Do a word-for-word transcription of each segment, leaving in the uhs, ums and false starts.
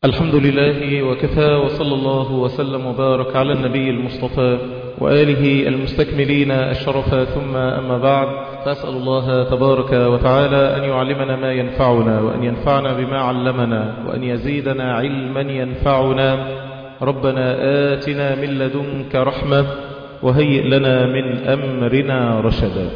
الحمد لله وكفى، وصلى الله وسلم وبارك على النبي المصطفى وآله المستكملين الشرفا، ثم أما بعد، فأسأل الله تبارك وتعالى أن يعلمنا ما ينفعنا، وأن ينفعنا بما علمنا، وأن يزيدنا علما ينفعنا. ربنا آتنا من لدنك رحمة وهيئ لنا من أمرنا رشدا.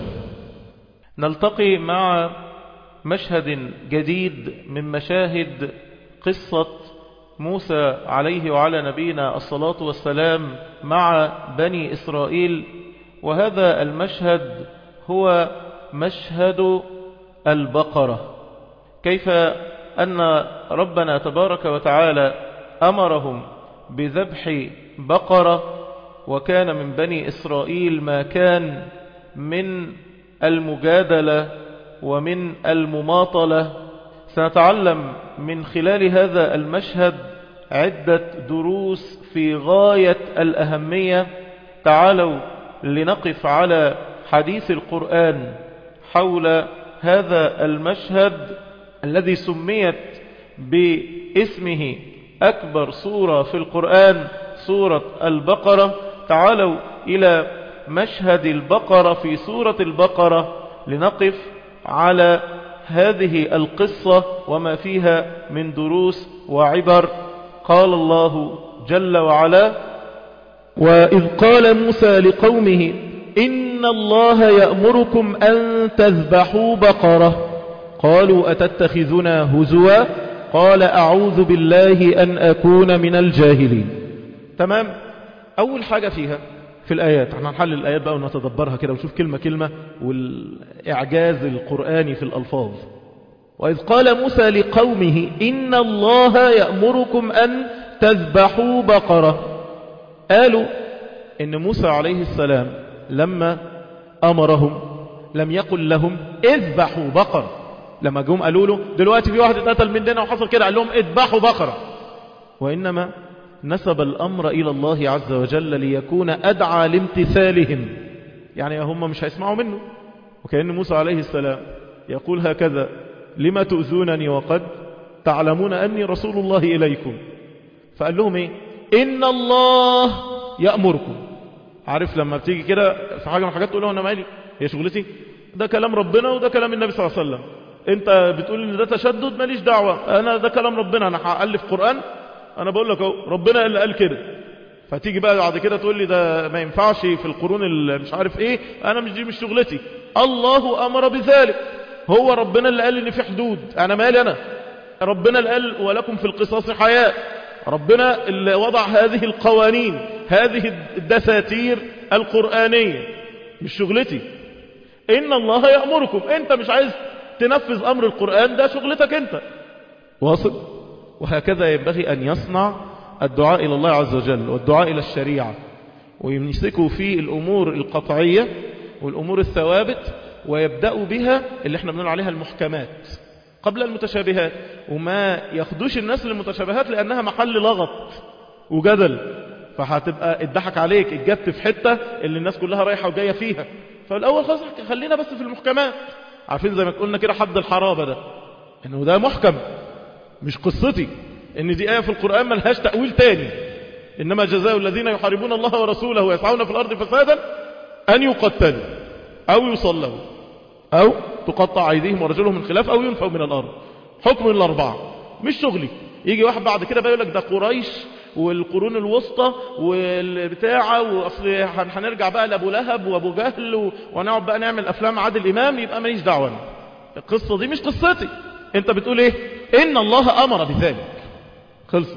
نلتقي مع مشهد جديد من مشاهد قصة موسى عليه وعلى نبينا الصلاة والسلام مع بني إسرائيل، وهذا المشهد هو مشهد البقرة. كيف أن ربنا تبارك وتعالى أمرهم بذبح بقرة، وكان من بني إسرائيل ما كان من المجادلة ومن المماطلة. سنتعلم من خلال هذا المشهد عدة دروس في غاية الأهمية. تعالوا لنقف على حديث القرآن حول هذا المشهد الذي سميت باسمه أكبر سورة في القرآن، سورة البقرة. تعالوا إلى مشهد البقرة في سورة البقرة لنقف على هذه القصة وما فيها من دروس وعبر. قال الله جل وعلا: وإذ قال موسى لقومه إن الله يأمركم أن تذبحوا بقرة قالوا أتتخذنا هزوا قال أعوذ بالله أن أكون من الجاهلين. تمام. أول حاجة فيها في الآيات، احنا هنحلل الآيات بقى ونتدبرها كده ونشوف كلمة كلمة والإعجاز القرآني في الألفاظ. وإذ قال موسى لقومه إن الله يأمركم أن تذبحوا بقرة. قالوا إن موسى عليه السلام لما أمرهم لم يقل لهم اذبحوا بقرة. لما جم قالوا له دلوقتي في واحد اتقتل مننا وحصل كده، قال لهم اذبحوا بقرة، وإنما نسب الأمر إلى الله عز وجل ليكون أدعى لامتثالهم. يعني هم مش هيسمعوا منه، وكأن موسى عليه السلام يقول هكذا: لما تؤذونني وقد تعلمون أني رسول الله إليكم. فقال لهم إيه؟ إن الله يأمركم. عارف لما بتيجي كده في حاجة من حاجات تقول له أنا مالي، هي شغلتي، ده كلام ربنا وده كلام النبي صلى الله عليه وسلم. انت بتقول ان ده تشدد، ماليش دعوة، انا ده كلام ربنا، انا هألف قرآن، انا بقول لك اهو ربنا اللي قال كده. فتيجي بقى بعد كده تقول لي ده ما ينفعش في القرون اللي مش عارف ايه، انا مش دي مش شغلتي. الله امر بذلك، هو ربنا اللي قال ان في حدود، انا مالي انا. ربنا اللي قال ولكم في القصاص حياة، ربنا اللي وضع هذه القوانين، هذه الدساتير القرآنية، مش شغلتي. ان الله يأمركم، انت مش عايز تنفذ امر القرآن، ده شغلتك انت. واصل؟ وهكذا ينبغي أن يصنع الدعاء إلى الله عز وجل والدعاء إلى الشريعة، ويمسكوا في الأمور القطعية والأمور الثوابت، ويبدأوا بها اللي احنا بنقول عليها المحكمات قبل المتشابهات، وما ياخدوش الناس للمتشابهات لأنها محل لغط وجدل، فهتبقى اتضحك عليك، اتجبت في حتة اللي الناس كلها رايحة وجاية فيها. فالأول خلاص خلينا بس في المحكمات. عارفين زي ما قلنا كده حد الحرابة ده، انه ده محكم، مش قصتي ان دي آية في القرآن ملهاش تأويل تاني. انما جزاء الذين يحاربون الله ورسوله ويسعون في الارض فسادا ان يقتلوا او يصلوا او تقطع ايديهم ورجلهم من خلاف او ينفوا من الارض. حكم الاربعة مش شغلي. يجي واحد بعد كده بقى يقول لك ده قريش والقرون الوسطى والبتاعة، واصل هنرجع بقى لابو لهب وابو جهل ونقعد بقى نعمل افلام عادل امام، يبقى ماليش دعوة. القصة دي مش قصتي. انت بتقول ايه؟ ان الله امر بذلك، خلصت.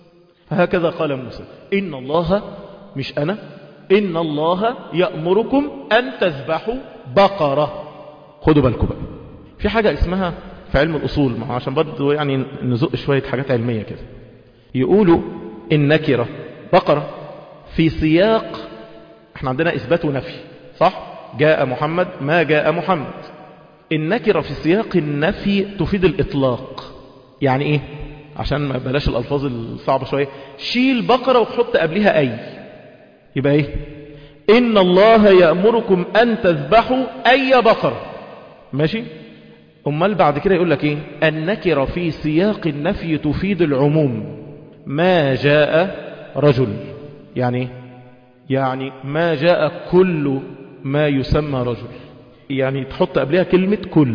فهكذا قال موسى ان الله، مش انا، ان الله يأمركم ان تذبحوا بقرة. خدوا بالكم بقى، في حاجة اسمها في علم الاصول، ما عشان برضه يعني نزق شوية حاجات علمية كده. يقولوا النكرة بقرة في سياق، احنا عندنا اثبات ونفي، صح؟ جاء محمد، ما جاء محمد. النكرة في سياق النفي تفيد الإطلاق. يعني إيه؟ عشان ما بلاش الألفاظ الصعبة شوية، شيل بقرة وحط قبلها أي، يبقى إيه؟ إن الله يأمركم أن تذبحوا أي بقرة. ماشي؟ أمال بعد كده يقول لك إيه؟ النكرة في سياق النفي تفيد العموم. ما جاء رجل. يعني يعني ما جاء كل ما يسمى رجل، يعني تحط قبلها كلمة كل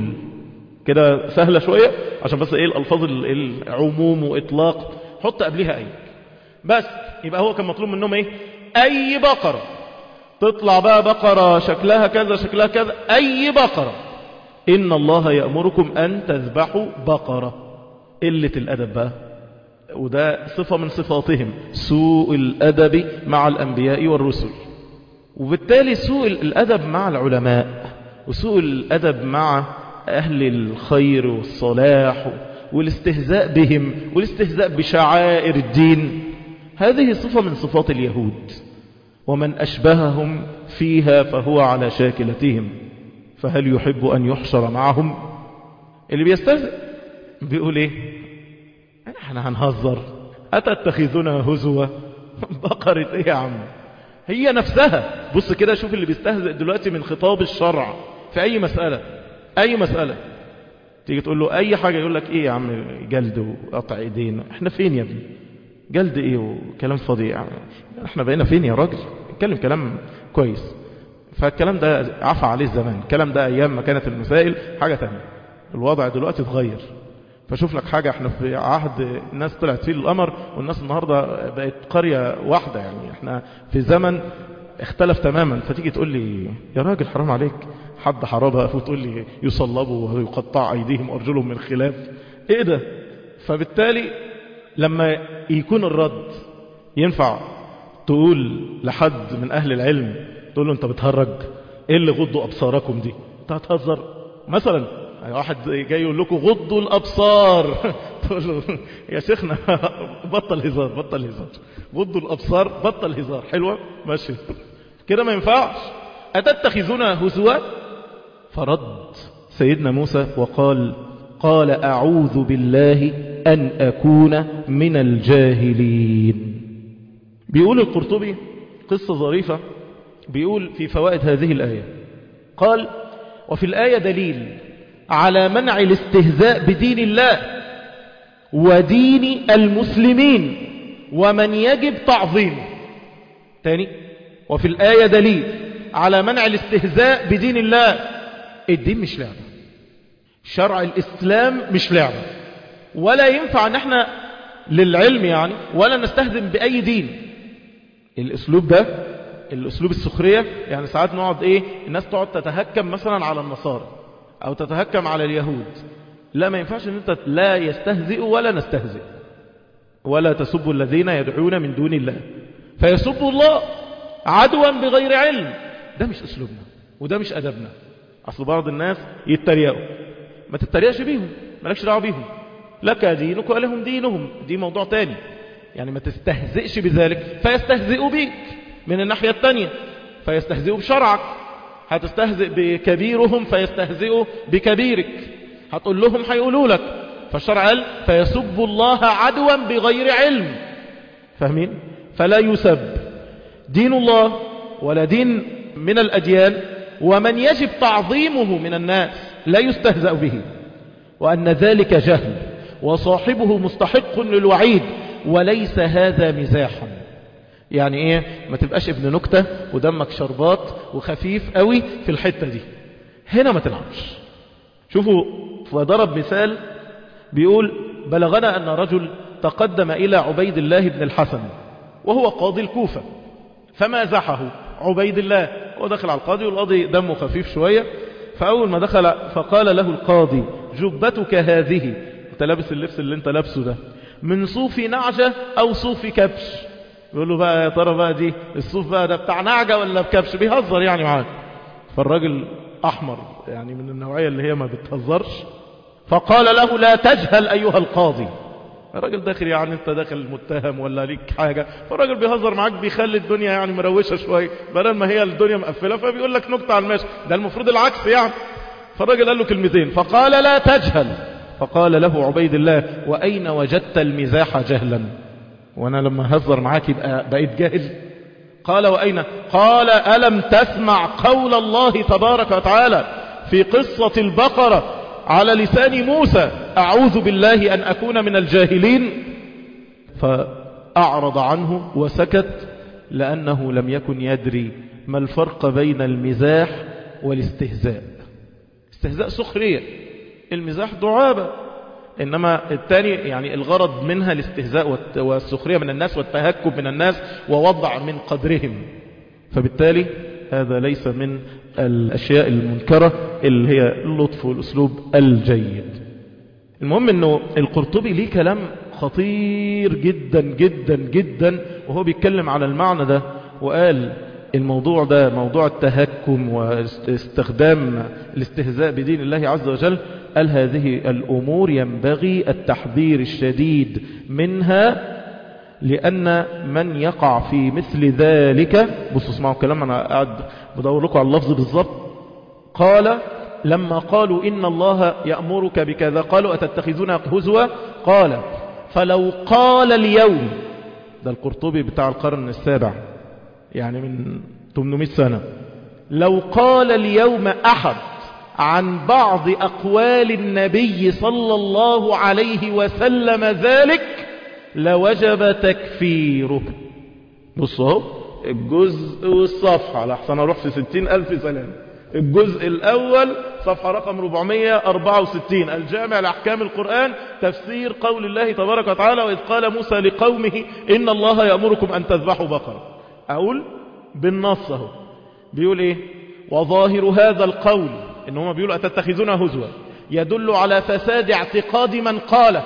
كده سهلة شوية عشان بس ايه الألفاظ العموم وإطلاق، حط قبلها أي بس. يبقى هو كان مطلوب منهم ايه؟ أي بقرة تطلع بقى، بقرة شكلها كذا شكلها كذا، أي بقرة. إن الله يأمركم أن تذبحوا بقرة. قلة الأدب بقى، وده صفة من صفاتهم، سوء الأدب مع الأنبياء والرسل. وبالتالي سوء الأدب مع العلماء، وسوء الأدب مع أهل الخير والصلاح، والاستهزاء بهم والاستهزاء بشعائر الدين، هذه صفة من صفات اليهود. ومن أشبههم فيها فهو على شاكلتهم، فهل يحب أن يحشر معهم؟ اللي بيستهزئ بيقول ايه؟ احنا هنهزر، أتتخذنا هزوة؟ بقرة ايه يا عم؟ هي نفسها. بص كده، شوف اللي بيستهزئ دلوقتي من خطاب الشرع في أي مسألة، أي مسألة تيجي تقول له أي حاجة يقول لك ايه يا عم؟ جلد وقطع ايدين. احنا فين يا ابني؟ جلد ايه وكلام فاضي يعني؟ احنا بقينا فين يا راجل؟ اتكلم كلام كويس. فالكلام ده عفى عليه الزمان، الكلام ده ايام ما كانت المسائل حاجة تانية. الوضع دلوقتي اتغير. فشوف لك حاجة، احنا في عهد الناس طلعت فيه القمر، والناس النهاردة بقت قرية واحدة. يعني احنا في زمن اختلف تماما. فتيجي تقول لي يا راجل حرام عليك، حد حرابها وتقول لي يصلبوا ويقطع ايديهم وارجلهم من خلاف؟ ايه ده؟ فبالتالي لما يكون الرد ينفع تقول لحد من اهل العلم، تقول له انت بتهرج، ايه اللي غضوا ابصاركم دي؟ انت هتهزر مثلا؟ واحد جاي يقول لكم غضوا الابصار تقول له يا شيخنا بطل هزار، بطل هزار، غضوا الابصار، بطل هزار. حلوة ماشي كده، ما ينفعش. أتتخذون هزوا؟ فرد سيدنا موسى وقال قال أعوذ بالله أن أكون من الجاهلين. بيقول القرطبي قصة ظريفة، بيقول في فوائد هذه الآية، قال وفي الآية دليل على منع الاستهزاء بدين الله ودين المسلمين ومن يجب تعظيمه. تاني، وفي الآية دليل على منع الاستهزاء بدين الله. الدين مش لعبة، شرع الإسلام مش لعبة، ولا ينفع ان احنا للعلم يعني ولا نستهزئ بأي دين. الاسلوب ده الاسلوب السخرية، يعني ساعات نقعد ايه، الناس تقعد تتهكم مثلا على النصارى او تتهكم على اليهود. لا، ما ينفعش ان انت لا يستهزئ ولا نستهزئ. ولا تسبوا الذين يدعون من دون الله فيسبوا الله عدوا بغير علم. ده مش اسلوبنا وده مش ادبنا. اصل بعض الناس يتريقوا، ما تتريقش بيهم، مالكش دعوه بيهم، لك دينك ولهم دينهم، دي موضوع تاني. يعني ما تستهزئش بذلك فيستهزئوا بيك. من الناحية التانية فيستهزئوا بشرعك، هتستهزئ بكبيرهم فيستهزئوا بكبيرك، هتقول لهم هيقولوا لك. فالشرع قال فيسبوا الله عدوا بغير علم. فاهمين؟ فلا يسب دين الله ولا دين من الأديان، ومن يجب تعظيمه من الناس لا يستهزأ به، وأن ذلك جهل وصاحبه مستحق للوعيد وليس هذا مزاحا. يعني ايه؟ ما تبقاش ابن نكتة ودمك شربات وخفيف قوي في الحتة دي، هنا ما تلعبش. شوفوا، وضرب مثال بيقول بلغنا أن رجل تقدم إلى عبيد الله بن الحسن وهو قاضي الكوفة، فمازحه عبيد الله. ودخل على القاضي والقاضي دمه خفيف شوية، فأول ما دخل فقال له القاضي جبتك هذه، انت لابس اللبس اللي انت لابسه ده من صوف نعجة أو صوف كبش؟ يقول له بقى يا ترى بقى دي الصوف بقى ده بتاع نعجة ولا بكبش؟ بيهزر يعني معاه. فالراجل أحمر، يعني من النوعية اللي هي ما بتهزرش، فقال له لا تجهل أيها القاضي. الراجل داخل يعني انت داخل متهم ولا ليك حاجة، فالراجل بيهزر معاك، بيخلي الدنيا يعني مروشة شوية بدل ما هي الدنيا مقفلة، فبيقول لك نكتة على الماشي، ده المفروض العكس يعني. فالراجل قال له كلمتين فقال لا تجهل. فقال له عبيد الله وأين وجدت المزاح جهلا؟ وانا لما هزر معاك يبقى بقيت جاهل؟ قال وأين؟ قال ألم تسمع قول الله تبارك وتعالى في قصة البقرة على لسان موسى أعوذ بالله أن أكون من الجاهلين؟ فأعرض عنه وسكت لأنه لم يكن يدري ما الفرق بين المزاح والاستهزاء. استهزاء سخرية، المزاح دعابة، إنما الثاني يعني الغرض منها الاستهزاء والسخرية من الناس والتهكم من الناس ووضع من قدرهم. فبالتالي هذا ليس من الأشياء المنكرة اللي هي اللطف والأسلوب الجيد. المهم أنه القرطبي ليه كلام خطير جدا جدا جدا وهو بيتكلم على المعنى ده، وقال الموضوع ده موضوع التهكم واستخدام الاستهزاء بدين الله عز وجل، قال هذه الأمور ينبغي التحذير الشديد منها، لأن من يقع في مثل ذلك، بصوا اسمعوا الكلام، أنا قاعد بدور لكم على اللفظ بالضبط. قال لما قالوا إن الله يأمرك بكذا قالوا أتتخذنا هزوا، قال فلو قال اليوم، ده القرطبي بتاع القرن السابع يعني من ثمانمائة سنة، لو قال اليوم أحد عن بعض أقوال النبي صلى الله عليه وسلم ذلك لوجب تكفيره. بصوا الجزء والصفحة لحسن أروح في ستين ألف سلام. الجزء الأول صفحة رقم أربعمائة وأربعة وستين، الجامع لأحكام القرآن، تفسير قول الله تبارك وتعالى وإذ قال موسى لقومه إن الله يأمركم أن تذبحوا بقرة. أقول بالنص اهو بيقول إيه؟ وظاهر هذا القول إن هم بيقولوا أتتخذون هزوا يدل على فساد اعتقاد من قاله،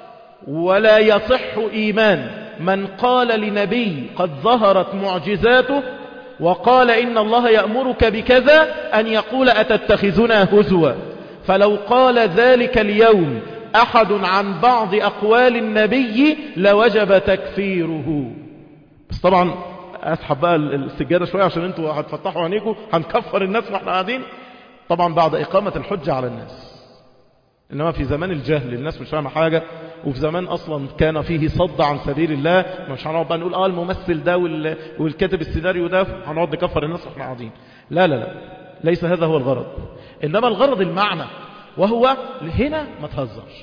ولا يصح إيمان من قال لنبي قد ظهرت معجزاته وقال إن الله يأمرك بكذا أن يقول أتتخذنا هزوا. فلو قال ذلك اليوم أحد عن بعض أقوال النبي لوجب تكفيره. بس طبعا أسحب بقى السجادة شوية عشان انتوا هتفتحوا عينيكم، هنكفر الناس واحنا قاعدين طبعا بعد إقامة الحجة على الناس. إنما في زمان الجهل الناس مش فاهمة حاجة، وفي زمان أصلا كان فيه صد عن سبيل الله، مش هنقعد بقى نقول آه الممثل ده والكاتب السيناريو ده هنقعد نكفر الناس واحنا قاعدين. لا لا لا، ليس هذا هو الغرض، إنما الغرض المعنى، وهو هنا ما تهزرش.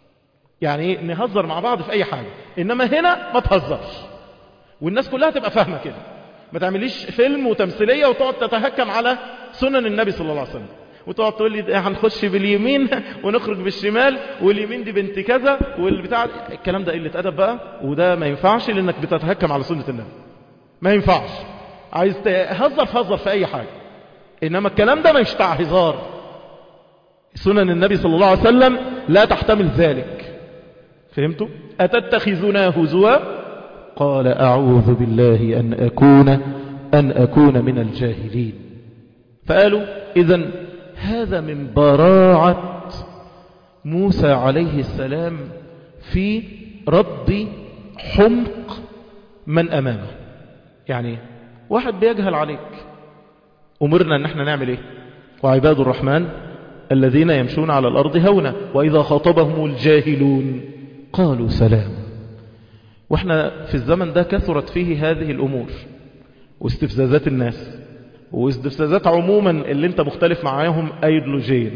يعني نهزر مع بعض في أي حاجة، إنما هنا ما تهزرش، والناس كلها تبقى فاهمة كده. ما تعمليش فيلم وتمثيلية وتقعد تتهكم على سنن النبي صلى الله عليه وسلم، وتقعد تقول لي هنخش باليمين ونخرج بالشمال واليمين دي بنت كذا والبتاع. الكلام ده قلة أدب بقى، وده ما ينفعش لأنك بتتهكم على سنة النبي. ما ينفعش. عايز تهزر فهزر في أي حاجة، إنما الكلام ده ما يشتع هزار. سنن النبي صلى الله عليه وسلم لا تحتمل ذلك. فهمتوا؟ أتتخذنا هزوا؟ قال أعوذ بالله أن أكون أن أكون من الجاهلين. فقالوا إذن هذا من براعة موسى عليه السلام في رد حمق من أمامه. يعني واحد بيجهل عليك، أمرنا أن احنا نعمل إيه؟ وعباد الرحمن الذين يمشون على الأرض هونا وإذا خاطبهم الجاهلون قالوا سلام. واحنا في الزمن ده كثرت فيه هذه الأمور واستفزازات الناس واستفزازات عموما اللي انت مختلف معاهم ايديولوجيا،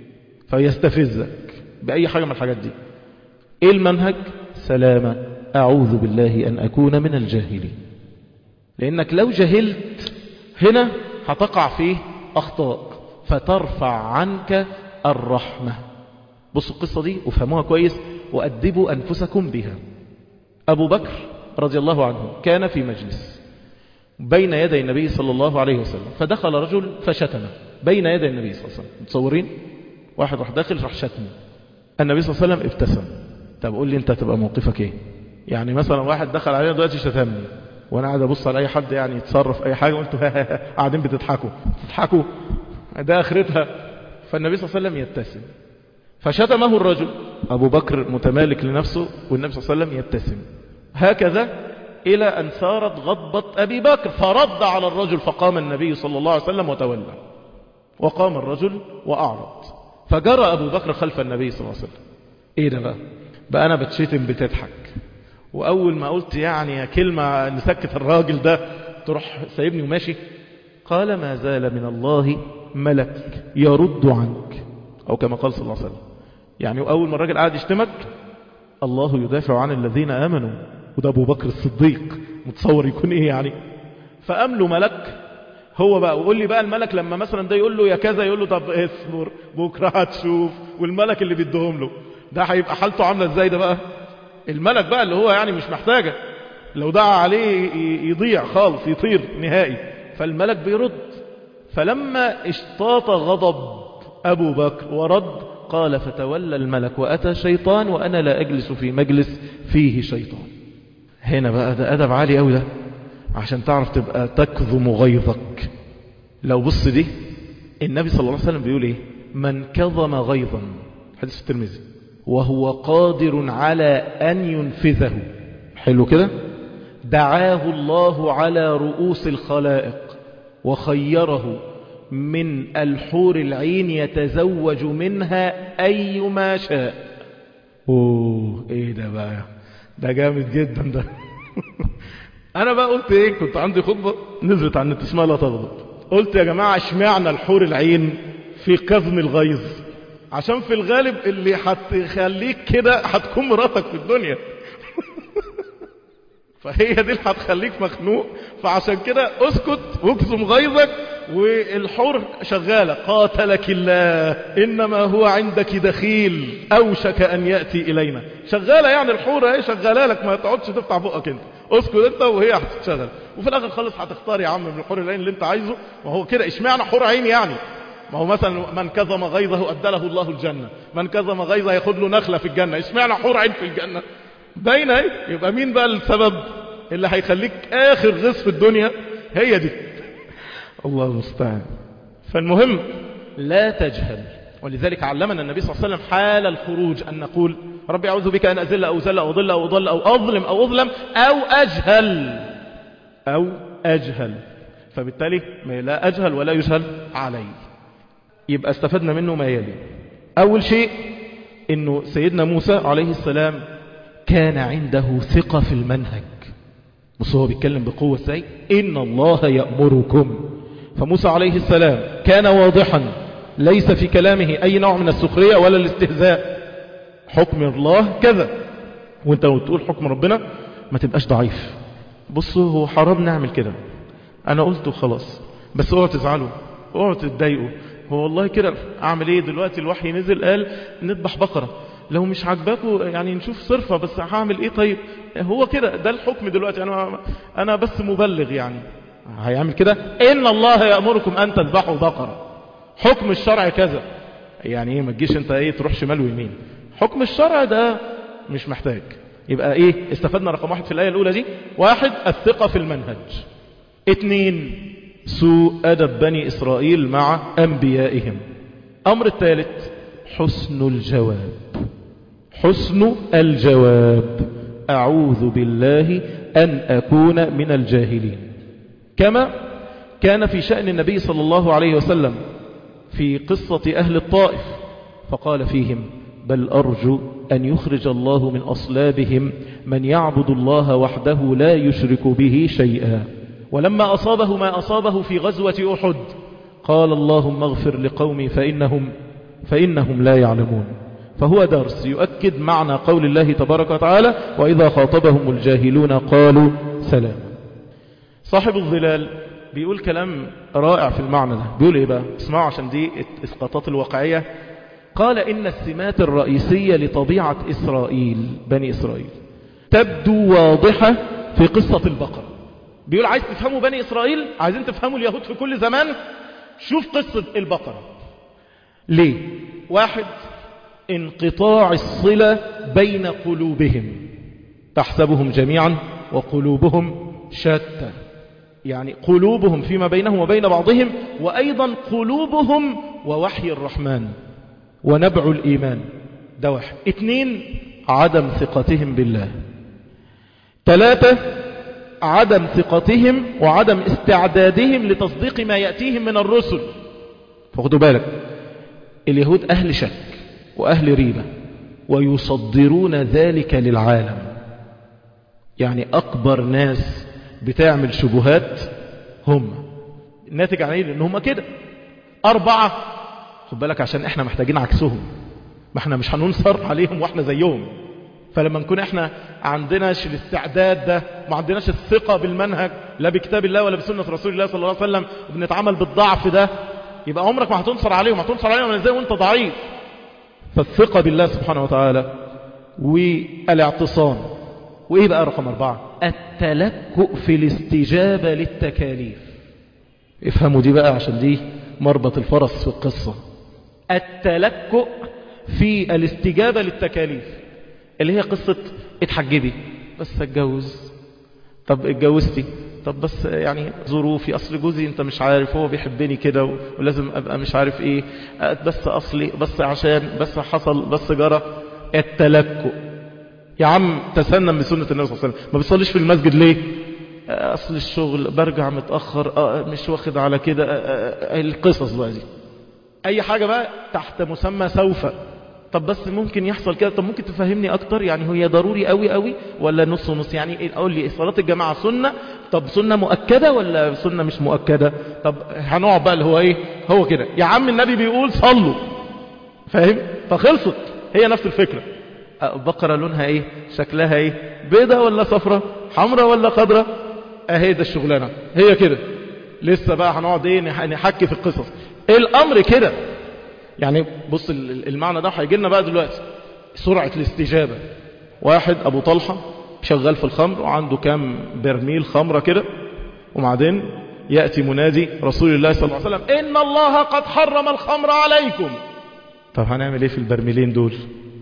فيستفزك بأي حاجة من الحاجات دي. ايه المنهج؟ سلامة، أعوذ بالله أن أكون من الجاهلين. لأنك لو جهلت هنا هتقع فيه أخطاء فترفع عنك الرحمة. بصوا القصة دي وفهموها كويس وأدبوا أنفسكم بها. أبو بكر رضي الله عنه كان في مجلس بين يدي النبي صلى الله عليه وسلم، فدخل رجل فشتمه بين يدي النبي صلى الله عليه وسلم. متصورين؟ واحد راح داخل راح شتمه، النبي صلى الله عليه وسلم ابتسم. طب قول لي انت تبقى موقفك ايه؟ يعني مثلا واحد دخل علينا دلوقتي شتمني وانا قاعد ابص على اي حد يعني يتصرف اي حاجه وانتوا قاعدين بتضحكوا تضحكوا، ده اخرتها. فالنبي صلى الله عليه وسلم يبتسم، فشتمه الرجل، ابو بكر متمالك لنفسه والنبي صلى الله عليه وسلم يبتسم هكذا إلى أن ثارت غضبة أبي بكر، فرد على الرجل، فقام النبي صلى الله عليه وسلم وتولى، وقام الرجل وأعرض، فجرى أبو بكر خلف النبي صلى الله عليه وسلم. إيه ده بقى؟ بقى أنا بتشتم بتضحك، وأول ما قلت يعني كلمة نسكت الراجل ده تروح سايبني وماشي. قال ما زال من الله ملك يرد عنك، أو كما قال صلى الله عليه وسلم. يعني أول ما الراجل قاعد يشتمك الله يدافع عن الذين آمنوا وده أبو بكر الصديق، متصور يكون إيه يعني. فقام له ملك، هو بقى وقول لي بقى الملك لما مثلا ده يقول له يا كذا يقول له طب اصبر بكرة هتشوف، والملك اللي بيديهم له ده هيبقى حالته عاملة ازاي ده بقى؟ الملك بقى اللي هو يعني مش محتاجة، لو دعا عليه يضيع خالص يطير نهائي. فالملك بيرد، فلما اشتاط غضب أبو بكر ورد قال فتولى الملك وأتى شيطان وأنا لا أجلس في مجلس فيه شيطان. هنا بقى ده أدب عالي أوي ده، عشان تعرف تبقى تكظم غيظك. لو بص دي النبي صلى الله عليه وسلم بيقول ايه؟ من كظم غيظا، حديث الترمذي، وهو قادر على أن ينفذه، حلو كده، دعاه الله على رؤوس الخلائق وخيره من الحور العين يتزوج منها أيما شاء. اوه ايه ده بقى، ده جامد جدا ده. انا بقى قلت ايه، كنت عندي خطبة نزلت عن النت اسمها لا تغضب، قلت يا جماعة اشمعنا الحور العين في كظم الغيظ؟ عشان في الغالب اللي هتخليك كده هتكون مراتك في الدنيا. فهي دي اللي هتخليك مخنوق، فعشان كده اسكت واكظم غيظك، والحور شغالة قاتلك الله إنما هو عندك دخيل أوشك أن يأتي إلينا، شغالة يعني الحور اهي شغالة لك، ما تقعدش تفتح بقك انت، اسكت انت وهي هتشتغل، وفي الاخر خالص هتختار يا عم من الحور العين اللي انت عايزه. ما هو كده اشمعنى حور عين يعني؟ ما هو مثلا من كظم غيظه أبدله الله الجنة، من كظم غيظه ياخد له نخلة في الجنة، اشمعنى حور عين في الجنة؟ باينه اهي. يبقى مين بقى السبب اللي هيخليك آخر غص في الدنيا؟ هي دي. الله المستعان. فالمهم لا تجهل، ولذلك علمنا النبي صلى الله عليه وسلم حال الخروج أن نقول ربي أعوذ بك أن أزل أو زل أو أضل أو أضل أو أظلم أو أظلم أو أجهل أو أجهل. فبالتالي لا أجهل ولا يجهل علي. يبقى استفدنا منه ما يلي. أول شيء إنه سيدنا موسى عليه السلام كان عنده ثقة في المنهج. بص هو بيتكلم بقوة ازاي، إن الله يأمركم. فموسى عليه السلام كان واضحا، ليس في كلامه أي نوع من السخرية ولا الاستهزاء. حكم الله كذا، وانت لو تقول حكم ربنا ما تبقاش ضعيف. بصوا هو حرام نعمل كده، انا قلته خلاص، بس اوعوا تزعلوا اوعوا تتضايقوا. هو والله كده اعمل ايه دلوقتي؟ الوحي نزل قال نذبح بقرة، لو مش عجباكوا يعني نشوف صرفة، بس هعمل ايه طيب؟ هو كده ده الحكم دلوقتي، انا انا بس مبلغ يعني. هيعمل كده ان الله يأمركم ان تذبحوا بقرة، حكم الشرع كذا. يعني ايه؟ ما تجيش انت ايه تروح شمال ويمين، حكم الشرع ده مش محتاج. يبقى ايه استفدنا؟ رقم واحد في الآية الأولى دي، واحد الثقة في المنهج، اتنين سوء أدب بني إسرائيل مع أنبيائهم. أمر الثالث حسن الجواب، حسن الجواب، أعوذ بالله أن أكون من الجاهلين. كما كان في شأن النبي صلى الله عليه وسلم في قصة أهل الطائف، فقال فيهم بل أرجو أن يخرج الله من أصلابهم من يعبد الله وحده لا يشرك به شيئا. ولما أصابه ما أصابه في غزوة أحد قال اللهم اغفر لقومي فإنهم, فإنهم لا يعلمون. فهو درس يؤكد معنى قول الله تبارك وتعالى وإذا خاطبهم الجاهلون قالوا سلام. صاحب الظلال بيقول كلام رائع في المعنى ده، بيقول إيه بقى؟ اسمعوا عشان دي إسقاطات الواقعية. قال إن السمات الرئيسية لطبيعة إسرائيل بني إسرائيل تبدو واضحة في قصة البقرة. بيقول عايز تفهموا بني إسرائيل، عايزين تفهموا اليهود في كل زمان، شوف قصة البقرة. ليه؟ واحد انقطاع الصلة بين قلوبهم، تحسبهم جميعا وقلوبهم شتى، يعني قلوبهم فيما بينهم وبين بعضهم، وأيضا قلوبهم ووحي الرحمن ونبع الإيمان. ده واحد. اثنين عدم ثقتهم بالله. ثلاثة عدم ثقتهم وعدم استعدادهم لتصديق ما يأتيهم من الرسل. فخدوا بالك اليهود أهل شك وأهل ريبة، ويصدرون ذلك للعالم. يعني أكبر ناس بتعمل شبهات هم ناتج عن ايه؟ لأن هم كده. أربعة خد بالك عشان احنا محتاجين عكسهم، ما احنا مش هننصر عليهم واحنا زيهم. فلما نكون احنا عندناش الاستعداد ده، ما عندناش الثقة بالمنهج لا بكتاب الله ولا بسنة رسول الله صلى الله عليه وسلم، وبنتعامل بالضعف ده، يبقى عمرك ما هتنصر عليهم. هتنصر عليهم ازاي وانت ضعيف؟ فالثقة بالله سبحانه وتعالى والاعتصام. وايه بقى رقم أربعة؟ التلكؤ في الاستجابة للتكاليف. افهموا دي بقى عشان دي مربط الفرس في القصة. التلكؤ في الاستجابة للتكاليف اللي هي قصة اتحجبي بس اتجوز، طب اتجوزتي، طب بس يعني ظروفي، اصل جوزي انت مش عارف هو بيحبني كده ولازم ابقى مش عارف ايه، بس اصلي، بس عشان، بس حصل، بس جرى. التلكؤ. يا عم تسنم بسنة النبي صلى الله عليه وسلم. ما بيصليش في المسجد ليه؟ اصل الشغل، برجع متأخر، مش واخد على كده، القصص بقى دي اي حاجة بقى تحت مسمى سوف. طب بس ممكن يحصل كده، طب ممكن تفهمني اكتر، يعني هي ضروري قوي قوي ولا نص ونص؟ يعني اقول لي صلاة الجماعة سنة، طب سنة مؤكدة ولا سنة مش مؤكدة؟ طب هنقعد بقى اللي هو ايه، هو كده يا عم النبي بيقول صلوا، فاهم؟ فخلصت. هي نفس الفكرة. بقرة لونها ايه، شكلها ايه، بيضة ولا صفرة، حمرة ولا خضرة، اهي ده الشغلانة، هي كده. لسه بقى هنقعد ايه نحكي في القصص. الامر كده يعني. بص المعنى ده هيجي لنا بقى دلوقتي. سرعة الاستجابة. واحد ابو طلحة شغال في الخمر وعنده كام برميل خمرة كده، وبعدين يأتي منادي رسول الله صلى الله عليه وسلم: ان الله قد حرم الخمر عليكم. طب هنعمل ايه في البرميلين دول؟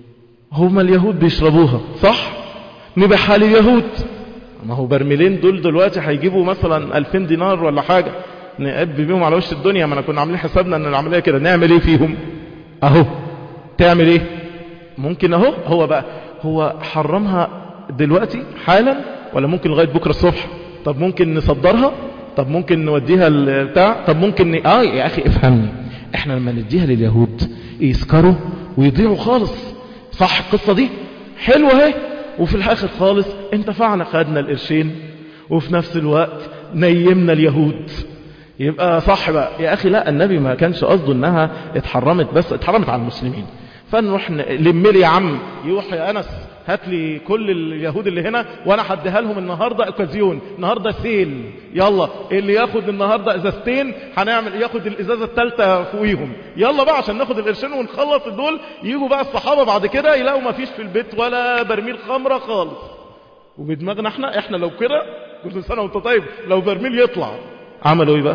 هما اليهود بيشربوها صح، نبيعها لليهود. ما هو برميلين دول دلوقتي هيجيبوا مثلا ألفين دينار ولا حاجة، نقب بيهم على وش الدنيا. ما انا كنا عاملين حسابنا ان العملية كده. نعمل ايه فيهم؟ اهو تعمل ايه؟ ممكن اهو هو بقى هو حرمها دلوقتي حالا ولا ممكن لغاية بكرة الصبح؟ طب ممكن نصدرها، طب ممكن نوديها البتاع، طب ممكن ن... اه يا اخي افهمني، احنا لما نديها لليهود يسكروا ويضيعوا خالص، صح القصة دي حلوة اهي، وفي الاخر خالص انتفعنا، خدنا القرشين وفي نفس الوقت نيمنا اليهود. يبقى صح بقى يا اخي. لا، النبي ما كانش قصده انها اتحرمت، بس اتحرمت على المسلمين. فنروح نلم لي يا عم، يروح يا انس هات لي كل اليهود اللي هنا وانا هديها لهم النهارده اوكازيون، النهارده سيل، يلا اللي ياخد النهارده ازازتين هنعمل ياخد الازازه الثالثه فوقيهم، يلا بقى عشان ناخد القرشين ونخلص دول. يجوا بقى الصحابه بعد كده يلاقوا ما فيش في البيت ولا برميل خمره خالص. وبدماغنا احنا احنا لو كده كل سنه وانت طيب لو برميل يطلع. عملوا ايه بقى؟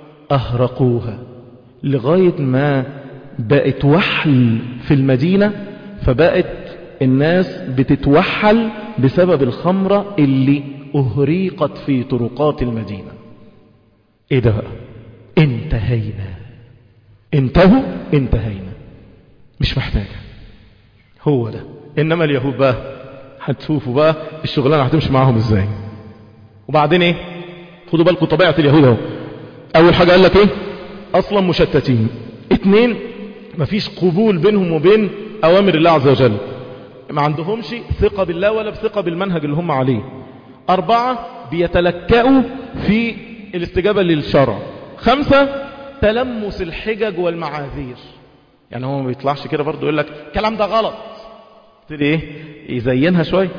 اهرقوها لغايه ما بقت وحل في المدينه، فبقت الناس بتتوحل بسبب الخمرة اللي أهريقت في طرقات المدينة. ايه ده بقى؟ انتهينا. انتهوا انتهينا، مش محتاجة. هو ده. انما اليهود بقى هتشوفوا بقى الشغلانة هتمشي معاهم ازاي. وبعدين ايه؟ خدوا بالكم طبيعة اليهود اهو. اول حاجة قال لك ايه؟ اصلا مشتتين. اتنين، مفيش قبول بينهم وبين اوامر الله عز وجل، ما عندهمش ثقة بالله ولا بثقة بالمنهج اللي هم عليه. أربعة، بيتلكأوا في الاستجابة للشرع. خمسة، تلمس الحجج والمعاذير. يعني هو ما بيطلعش كده برضو يقول لك الكلام ده غلط، تبتدي ايه يزينها شوية.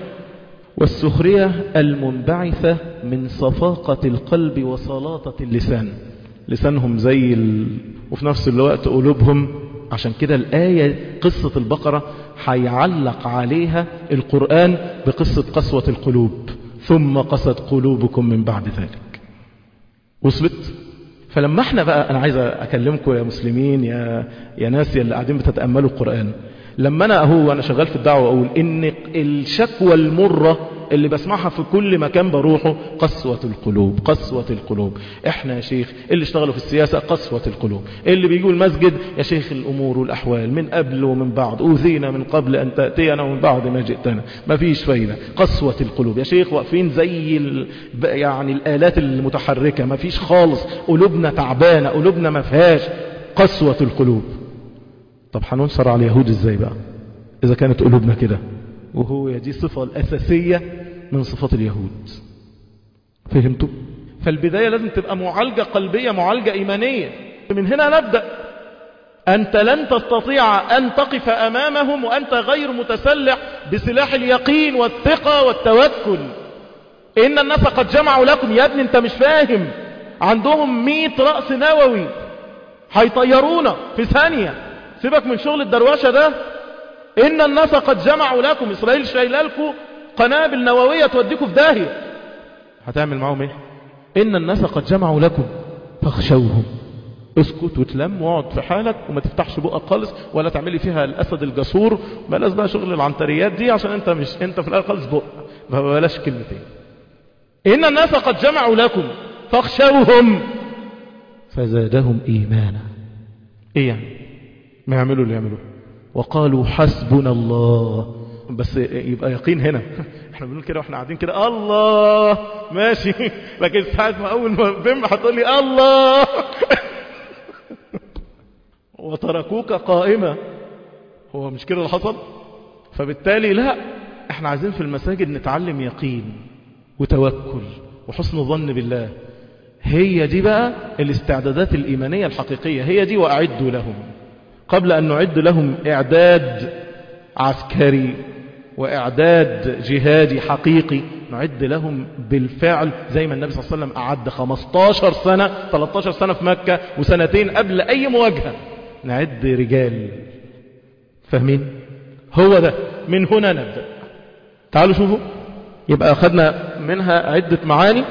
والسخرية المنبعثة من صفاقة القلب وصلاطة اللسان. لسانهم زي ال... وفي نفس الوقت قلوبهم. عشان كده الآية قصة البقرة هيعلق عليها القرآن بقصة قسوة القلوب، ثم قست قلوبكم من بعد ذلك. وصلت؟ فلما احنا بقى، انا عايز اكلمكم يا مسلمين، يا يا ناس اللي قاعدين بتتأملوا القرآن، لما انا اهو وانا شغال في الدعوة اقول ان الشكوى المرة اللي بسمعها في كل مكان بروحه قسوة القلوب، قسوة القلوب. احنا يا شيخ اللي اشتغلوا في السياسة قسوة القلوب، اللي بيجوا المسجد يا شيخ الامور والاحوال من قبل ومن بعد، اوذينا من قبل ان تأتينا ومن بعد ما جئتنا، ما فيش فايدة. قسوة القلوب يا شيخ، واقفين زي ال... يعني الآلات المتحركة، ما فيش خالص، قلوبنا تعبانة، قلوبنا ما فيهاش. قسوة القلوب. طب هننصر على اليهود ازاي بقى اذا كانت قلوبنا كده؟ وهو دي صفة الأساسية من صفات اليهود. فهمتوا؟ فالبداية لازم تبقى معالجة قلبية، معالجة إيمانية. من هنا نبدأ. أنت لن تستطيع أن تقف أمامهم وأنت غير متسلح بسلاح اليقين والثقة والتوكل. إن الناس قد جمعوا لكم. يا ابني أنت مش فاهم، عندهم مئة رأس نووي هيطيرونا في ثانية، سيبك من شغل الدرواشة ده. إن الناس قد جمعوا لكم، إسرائيل شايله لكم قنابل نووية توديكم في داهية، هتعمل معهم إيه؟ إن الناس قد جمعوا لكم فاخشوهم. اسكت وتلم واقعد في حالك وما تفتحش بقك خالص، ولا تعملي فيها الأسد الجسور. بلاش بقى شغل العنتريات دي، عشان انت مش انت في الآخر خالص بق، بلاش كلمتين. إن الناس قد جمعوا لكم فاخشوهم فزادهم إيمانا. إيه يعني؟ ما يعملوا اللي يعملوه. وقالوا حسبنا الله. بس يبقى يقين هنا. احنا بنقول كده واحنا قاعدين كده الله ماشي، لكن ساعة ما أول ما بم هتقول لي الله وتركوك قائمة. هو مش كده اللي حصل؟ فبالتالي لا، احنا عايزين في المساجد نتعلم يقين وتوكل وحسن ظن بالله. هي دي بقى الاستعدادات الإيمانية الحقيقية، هي دي. وأعدوا لهم. قبل أن نعد لهم إعداد عسكري وإعداد جهادي حقيقي، نعد لهم بالفعل زي ما النبي صلى الله عليه وسلم أعد خمستاشر سنة تلتاشر سنة في مكة وسنتين قبل أي مواجهة. نعد رجال فاهمين؟ هو ده. من هنا نبدأ. تعالوا شوفوا. يبقى أخذنا منها عدة معاني.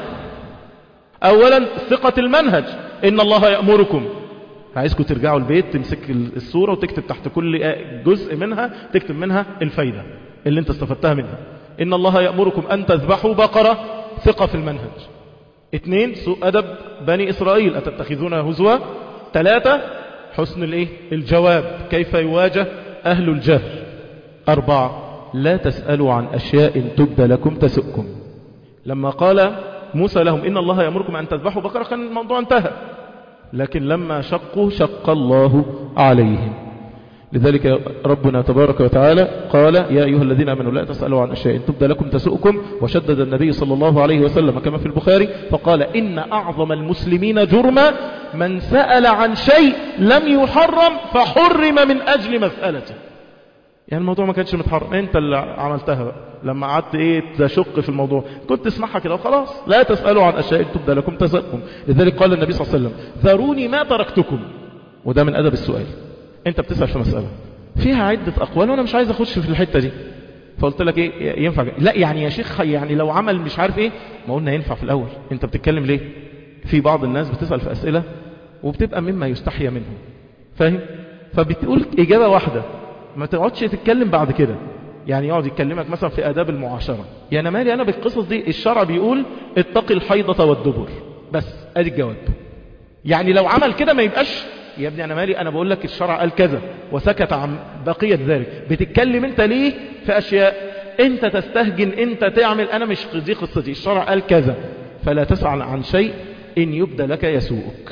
أولا ثقة المنهج. إن الله يأمركم. عايزكم ترجعوا البيت تمسك الصورة وتكتب تحت كل جزء منها، تكتب منها الفايدة اللي انت استفدتها منها. إن الله يأمركم أن تذبحوا بقرة. ثقة في المنهج. اثنين سوء أدب بني إسرائيل أتتخذونها هزوا. ثلاثة حسن الايه الجواب، كيف يواجه أهل الجهل. أربعة لا تسألوا عن أشياء تبدى لكم تسؤكم. لما قال موسى لهم إن الله يأمركم أن تذبحوا بقرة كان الموضوع انتهى، لكن لما شقوا شق الله عليهم. لذلك ربنا تبارك وتعالى قال يا أيها الذين آمنوا لا تسألوا عن أشياء تبدى لكم تسؤكم. وشدد النبي صلى الله عليه وسلم كما في البخاري فقال إن أعظم المسلمين جرما من سأل عن شيء لم يحرم فحرم من أجل مسألته. يعني الموضوع ما كانش متحرم، انت اللي عملتها بقى. لما قعدت ايه تشق في الموضوع كنت تسمعها كده وخلاص. لا تسألوا عن أشياء تبدى لكم تسؤكم. لذلك قال النبي صلى الله عليه وسلم ذروني ما تركتكم. وده من أدب السؤال. انت بتسأل في مسألة فيها عدة أقوال وانا مش عايز اخش في الحتة دي، فقلت لك ايه ينفع؟ لا يعني يا شيخ يعني لو عمل مش عارف ايه، ما قلنا ينفع في الأول. انت بتتكلم ليه؟ في بعض الناس بتسأل في أسئلة وبتبقى مما يستحيى منه، فاهم؟ فبتقول إجابة واحدة ما تقعدش تتكلم بعد كده. يعني يقعد يكلمك مثلا في آداب المعاشرة، يعني أنا مالي أنا بالقصص دي. الشرع بيقول اتقي الحيضة والدبر، بس ادي الجواب. يعني لو عمل كده ما يبقاش يا ابني أنا مالي، أنا بقول لك الشرع قال كذا وسكت عن بقية ذلك. بتتكلم انت ليه في أشياء انت تستهجن انت تعمل؟ أنا مش دي قصتي، الشرع قال كذا. فلا تسأل عن شيء إن يبدى لك يسوءك.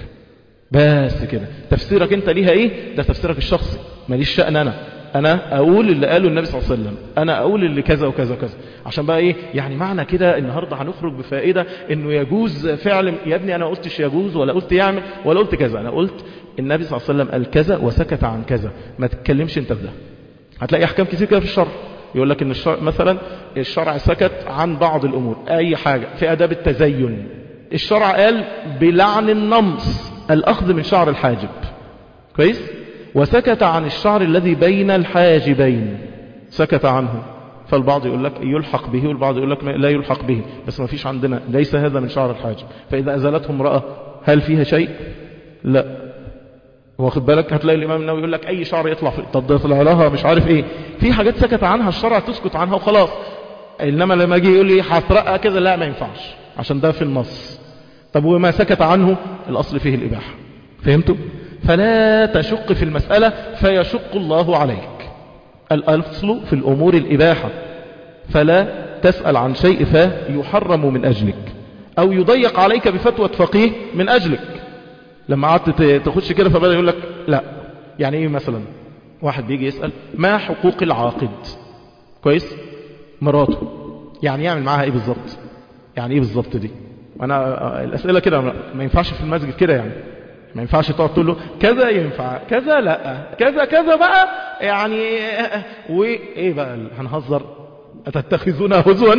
بس كده. تفسيرك انت ليها ايه؟ ده تفسيرك الشخصي، ماليش شأن انا. انا اقول اللي قاله النبي صلى الله عليه وسلم، انا اقول اللي كذا وكذا وكذا. عشان بقى ايه يعني معنى كده النهاردة هنخرج بفائدة انه يجوز فعل. يا ابني انا قلتش يجوز ولا قلت يعمل ولا قلت كذا، انا قلت النبي صلى الله عليه وسلم قال كذا وسكت عن كذا. ما تتكلمش انت في ده. هتلاقي احكام كتير كده في الشرع يقول لك ان الشرع مثلا الشرع سكت عن بعض الامور. اي حاجة في اداب التزين الشرع قال بلعن النمص، الاخذ من شعر الحاجب، كويس؟ وسكت عن الشعر الذي بين الحاجبين، سكت عنه. فالبعض يقول لك يلحق به والبعض يقول لك لا يلحق به، بس ما فيش عندنا، ليس هذا من شعر الحاجب. فإذا أزالته امرأة هل فيها شيء؟ لا. واخد بالك؟ هتلاقي الإمام النووي يقول لك أي شعر يطلع في طب يطلع لها مش عارف إيه. في حاجات سكت عنها الشرع تسكت عنها وخلاص. إنما لما يجي يقول لي هترقى كذا، لا ما ينفعش عشان ده في النص. طب وما سكت عنه الأصل فيه الإباحة. فهمتوا؟ فلا تشق في المسألة فيشق الله عليك. الأصل في الأمور الإباحة، فلا تسأل عن شيء فيحرم من أجلك أو يضيق عليك بفتوى فقيه من أجلك. لما قعدت تخش كده فبدأ يقول لك لا. يعني إيه مثلا؟ واحد بيجي يسأل ما حقوق العاقد، كويس؟ مراته يعني يعمل معاها إيه بالظبط؟ يعني إيه بالظبط دي؟ أنا الأسئلة كده ما ينفعش في المسجد كده، يعني ما ينفعش تقعد تقول له كذا ينفع كذا لا كذا كذا بقى يعني وايه بقى هنهزر اتتخذونها هزوا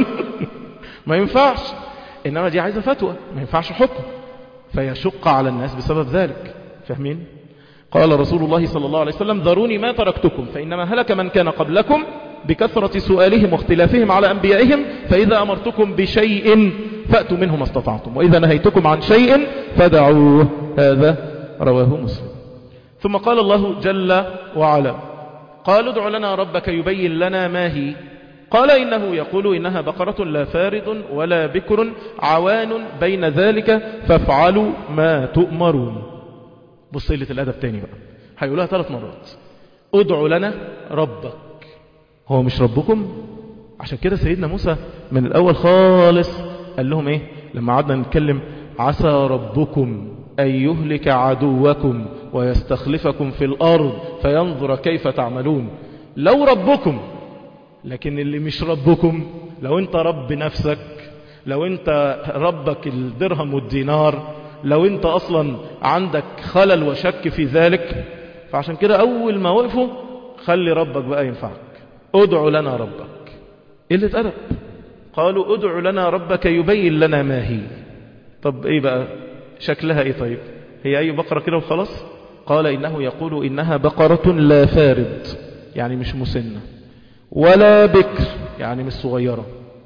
ما ينفعش. انما دي عايزه فتوى، ما ينفعش حكم، فيشق على الناس بسبب ذلك. فاهمين؟ قال رسول الله صلى الله عليه وسلم ذروني ما تركتكم فإنما هلك من كان قبلكم بكثرة سؤالهم واختلافهم على أنبيائهم، فإذا أمرتكم بشيء فأتوا منه ما استطعتم وإذا نهيتكم عن شيء فدعوه. هذا رواه مسلم. ثم قال الله جل وعلا قالوا ادع لنا ربك يبين لنا ما هي قال إنه يقول إنها بقرة لا فارض ولا بكر عوان بين ذلك فافعلوا ما تؤمرون. بص قلة الأدب تاني بقى، هيقولها ثلاث مرات. ادعوا لنا ربك، هو مش ربكم؟ عشان كده سيدنا موسى من الأول خالص قال لهم ايه لما عدنا نتكلم عسى ربكم أن يهلك عدوكم ويستخلفكم في الأرض فينظر كيف تعملون. لو ربكم، لكن اللي مش ربكم لو انت رب نفسك، لو انت ربك الدرهم والدينار، لو انت اصلا عندك خلل وشك في ذلك، فعشان كده اول ما وقفوا خلي ربك بقى ينفعك. ادعوا لنا ربك، قلة أدب. قالوا ادعوا لنا ربك يبين لنا ما هي. طب ايه بقى شكلها ايه؟ طيب هي اي بقرة كده وخلاص؟ قال انه يقول انها بقرة لا فارض يعني مش مسنة، ولا بكر يعني مش صغيرة،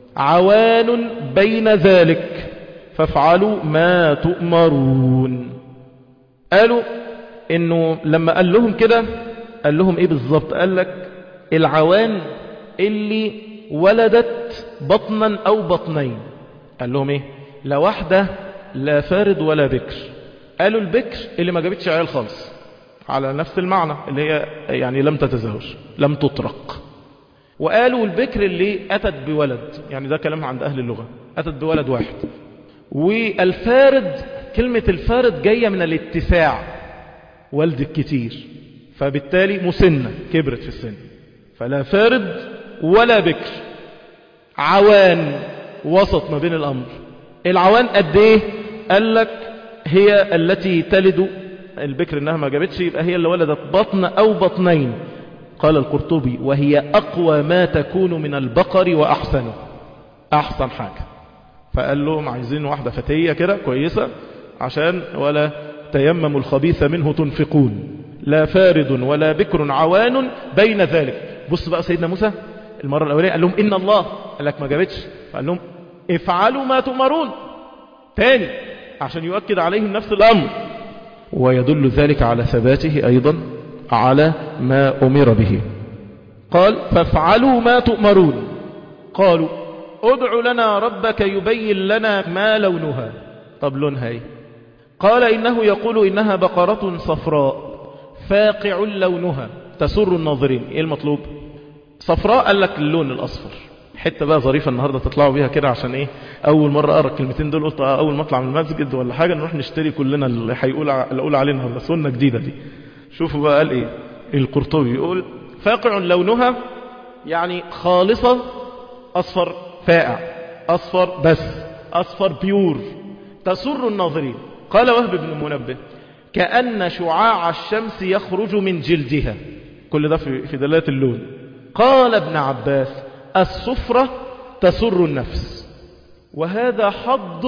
عوان بين ذلك فافعلوا ما تؤمرون. قالوا انه لما قال لهم كده قال لهم ايه بالظبط؟ قال لك العوان اللي ولدت بطنا او بطنين. قال لهم ايه؟ لا واحدة لا فارض ولا بكر. قالوا البكر اللي ما جابتش عيال خالص، على نفس المعنى اللي هي يعني لم تتزوج لم تطرق. وقالوا البكر اللي أتت بولد، يعني ده كلام عند أهل اللغة، أتت بولد واحد. والفارد، كلمة الفارد جاية من الاتساع، ولدت كتير، فبالتالي مسنة كبرت في السن. فلا فارد ولا بكر، عوان وسط ما بين الأمر. العوان قد ايه؟ قال لك هي التي تلد، البكر انها ما جابتش يبقى هي اللي ولدت بطن او بطنين. قال القرطبي وهي أقوى ما تكون من البقر وأحسنه، أحسن حاجة. فقال لهم عايزين واحدة فتية كده كويسة عشان ولا تيمموا الخبيث منه تنفقون. لا فارد ولا بكر عوان بين ذلك. بص بقى سيدنا موسى المرة الأولية قال لهم إن الله، قال لك ما جابتش، قال لهم افعلوا ما تؤمرون تاني عشان يؤكد عليهم نفس الأمر. ويدل ذلك على ثباته أيضا على ما أمر به. قال فافعلوا ما تؤمرون. قالوا ادع لنا ربك يبين لنا ما لونها. طب لونها ايه؟ قال إنه يقول إنها بقرة صفراء فاقع لونها تسر الناظرين. ايه المطلوب؟ صفراء، قال لك اللون الأصفر. حتة بقى ظريفة النهاردة تطلعوا بيها كده، عشان ايه اول مرة اقرأ الكلمتين دول قلت اول ما اطلع من المسجد ولا حاجة نروح نشتري كلنا اللي هيقول اقول عليه النهاردة سنة جديدة دي. شوفوا بقى قال ايه القرطبي، يقول فاقع لونها يعني خالصة، اصفر فائع، اصفر بس، اصفر بيور، تسر الناظرين. قال وهب بن منبه كأن شعاع الشمس يخرج من جلدها. كل ده في دلالة اللون. قال ابن عباس الصفرة تسر النفس. وهذا حض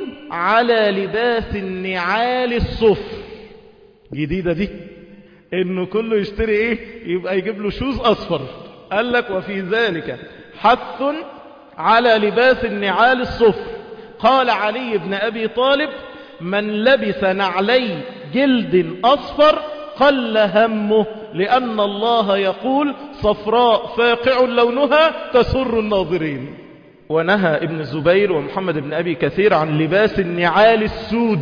على لباس النعال الصفر. جديدة دي انه كله يشتري ايه يبقى يجيب له شوز اصفر. قال لك وفي ذلك حث على لباس النعال الصفر. قال علي بن ابي طالب من لبس نعلي جلد اصفر قل همه، لان الله يقول صفراء فاقع لونها تسر الناظرين. ونهى ابن الزبير ومحمد بن ابي كثير عن لباس النعال السود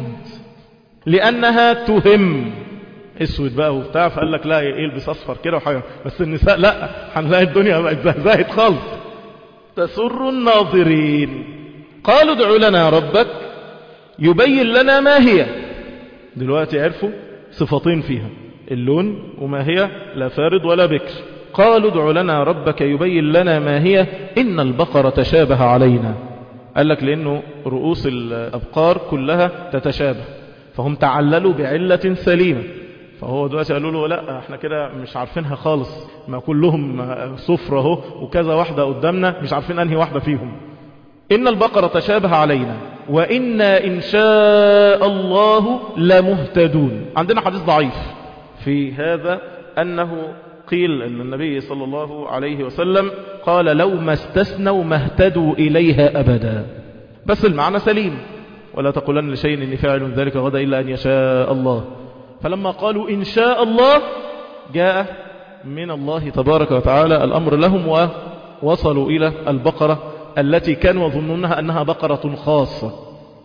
لانها تهم. اسود بقى وبتاع، فقال لك لا يلبس اصفر كده وحاجه، بس النساء لا، هنلاقي الدنيا بقت زهزهت خالص. تسر الناظرين. قالوا ادع لنا ربك يبين لنا ما هي. دلوقتي عرفوا صفتين فيها، اللون وما هي لا فارض ولا بكر. قالوا ادع لنا ربك يبين لنا ما هي إن البقرة تشابه علينا. قال لك لأنه رؤوس الأبقار كلها تتشابه، فهم تعللوا بعلة سليمة. فهو دلوقتي قالوا له لا احنا كده مش عارفينها خالص، ما كلهم صفر اهو وكذا واحدة قدامنا مش عارفين انهي واحدة فيهم. إن البقرة تشابه علينا وإنا إن شاء الله لمهتدون. عندنا حديث ضعيف في هذا أنه قيل أن النبي صلى الله عليه وسلم قال لو ما استثنوا ما اهتدوا إليها أبدا، بس المعنى سليم، ولا تقولن لشيء إني فاعل ذلك غدا إلا أن يشاء الله. فلما قالوا إن شاء الله جاء من الله تبارك وتعالى الأمر لهم ووصلوا إلى البقرة التي كانوا يظنونها أنها بقرة خاصة،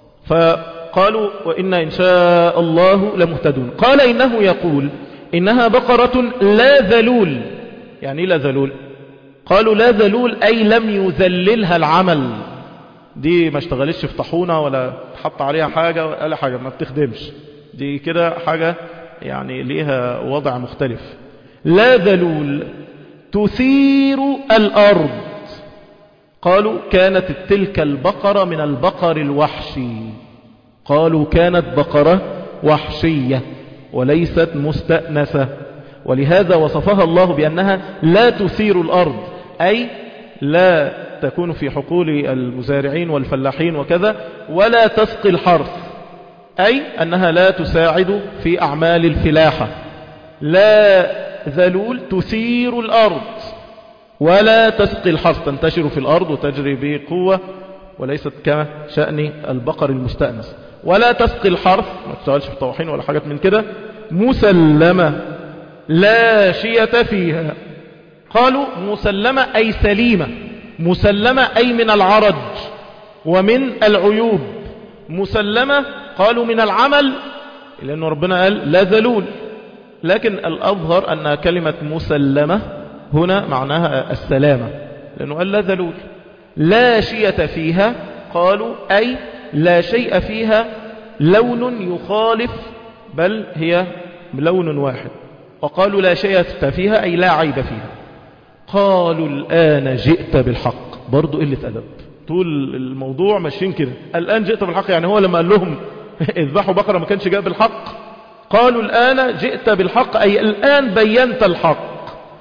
فقالوا وإنا إن شاء الله لمهتدون. قال إنه يقول إنها بقرة لا ذلول. يعني لا ذلول؟ قالوا لا ذلول أي لم يذللها العمل، دي ما اشتغلتش في طحونة ولا حط عليها حاجة ولا حاجة، ما بتخدمش، دي كده حاجة يعني ليها وضع مختلف. لا ذلول تثير الأرض. قالوا كانت تلك البقرة من البقر الوحشي. قالوا كانت بقرة وحشية وليست مستأنسة، ولهذا وصفها الله بأنها لا تثير الأرض، أي لا تكون في حقول المزارعين والفلاحين وكذا، ولا تسقي الحرث، أي أنها لا تساعد في أعمال الفلاحة. لا ذلول تثير الأرض ولا تسقي الحرث، تنتشر في الأرض وتجري بقوة وليست كشأن البقر المستأنس. ولا تسقي الحرث، ما تشتغلش في طواحين ولا حاجات من كده. مسلمة لا شية فيها. قالوا مسلمة أي سليمة، مسلمة أي من العرج ومن العيوب. مسلمة قالوا من العمل، لأن ربنا قال لا ذلول، لكن الأظهر أن كلمة مسلمة هنا معناها السلامة، لأنه قال لا ذلول. لا شية فيها قالوا أي لا شيء فيها لون يخالف، بل هي لون واحد. وقالوا لا شيء فيها أي لا عيب فيها. قالوا الآن جئت بالحق، برضو قلة أدب، طول الموضوع ماشيين كده. الآن جئت بالحق، يعني هو لما قال لهم اذبحوا بقرة ما كانش جاء بالحق. قالوا الآن جئت بالحق أي الآن بينت الحق.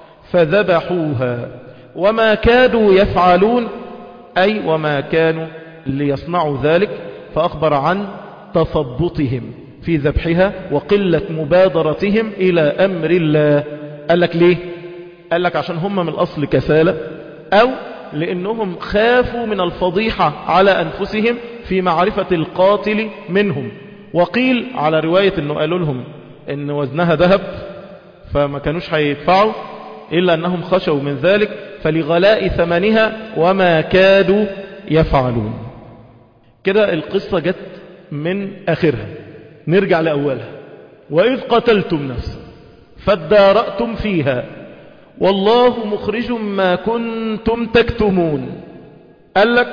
فذبحوها وما كادوا يفعلون، أي وما كانوا ليصنعوا ذلك. فأخبر عن تثبطهم في ذبحها وقلة مبادرتهم إلى أمر الله. قال لك ليه؟ قال لك عشان هم من الأصل كسالة، أو لأنهم خافوا من الفضيحة على أنفسهم في معرفة القاتل منهم. وقيل على رواية أنه قالوا لهم أن وزنها ذهب فما كانوش هيدفعوا، إلا أنهم خشوا من ذلك فلغلاء ثمنها وما كادوا يفعلون. كده القصة جت من آخرها، نرجع لأولها. وإذ قتلتم نفسا فادارأتم فيها والله مخرج ما كنتم تكتمون. قال لك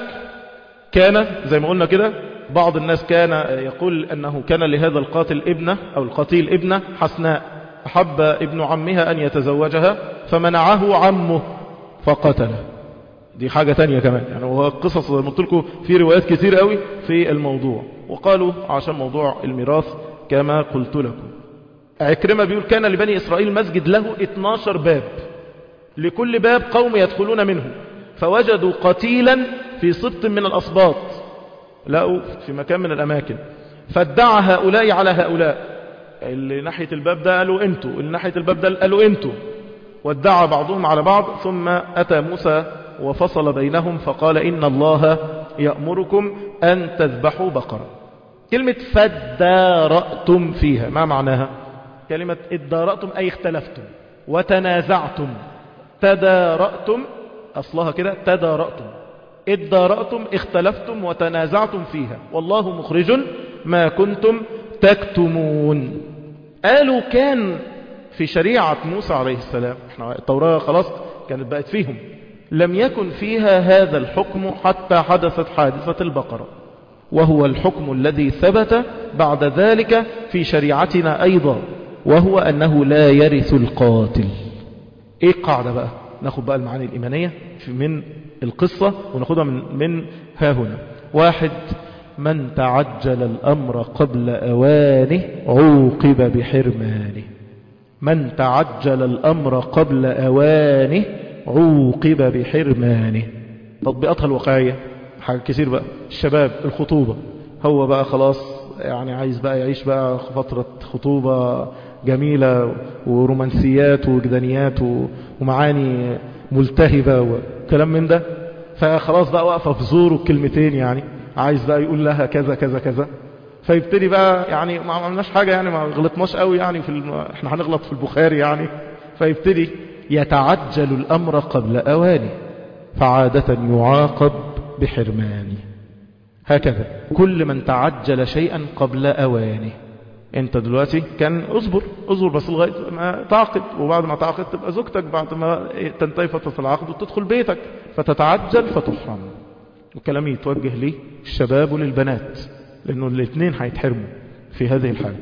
كان زي ما قلنا كده، بعض الناس كان يقول أنه كان لهذا القاتل ابنة أو القتيل ابنة حسناء، أحب ابن عمها أن يتزوجها فمنعه عمه فقتله. دي حاجة تانية كمان، يعني هو قصص قلت لكم في روايات كتير قوي في الموضوع. وقالوا عشان موضوع الميراث كما قلت لكم. عكرمة بيقول كان لبني إسرائيل مسجد له اتناشر باب، لكل باب قوم يدخلون منه، فوجدوا قتيلا في سبط من الأسباط، لقوا في مكان من الأماكن، فادعى هؤلاء على هؤلاء، اللي ناحية الباب ده قالوا انتوا، اللي ناحية الباب ده قالوا انتوا، وادعى بعضهم على بعض. ثم أتى موسى وفصل بينهم فقال إن الله يأمركم أن تذبحوا بقرة. كلمة فادارأتم فيها ما معناها؟ كلمة ادارأتم أي اختلفتم وتنازعتم. تدارأتم أصلها كده تدارأتم، ادارأتم اختلفتم وتنازعتم فيها والله مخرج ما كنتم تكتمون. قالوا كان في شريعة موسى عليه السلام، احنا التوراة خلاص كانت بقت فيهم، لم يكن فيها هذا الحكم حتى حدثت حادثة البقرة، وهو الحكم الذي ثبت بعد ذلك في شريعتنا أيضا، وهو أنه لا يرث القاتل. ايه القاعدة بقى؟ ناخد بقى المعاني الإيمانية من القصة وناخدها من, من ها هنا. واحد، من تعجل الأمر قبل أوانه عوقب بحرمانه. من تعجل الأمر قبل أوانه عوقب بحرمانه. تطبيقاتها الواقعية حاجة كثير بقى. الشباب الخطوبة، هو بقى خلاص يعني عايز بقى يعيش بقى فترة خطوبة جميلة ورومانسيات وجدانيات ومعاني ملتهبة وكلام من ده، فخلاص بقى واقفة في زوره الكلمتين، يعني عايز بقى يقول لها كذا كذا كذا، فيبتدي بقى يعني ما عملناش حاجة، يعني ما غلطناش قوي يعني في الم... احنا هنغلط في البخاري يعني، فيبتدي يتعجل الأمر قبل أوانه فعادة يعاقب بحرمانه. هكذا كل من تعجل شيئا قبل أوانه. انت دلوقتي كان اصبر اصبر بس لغايه ما تعقد، وبعد ما تعقد تبقى زوجتك، بعد ما تنتهي فتره العقد وتدخل بيتك، فتتعجل فتحرم. وكلامي يتوجه لي الشباب وللبنات، لانه الاثنين هيتحرموا في هذه الحاله.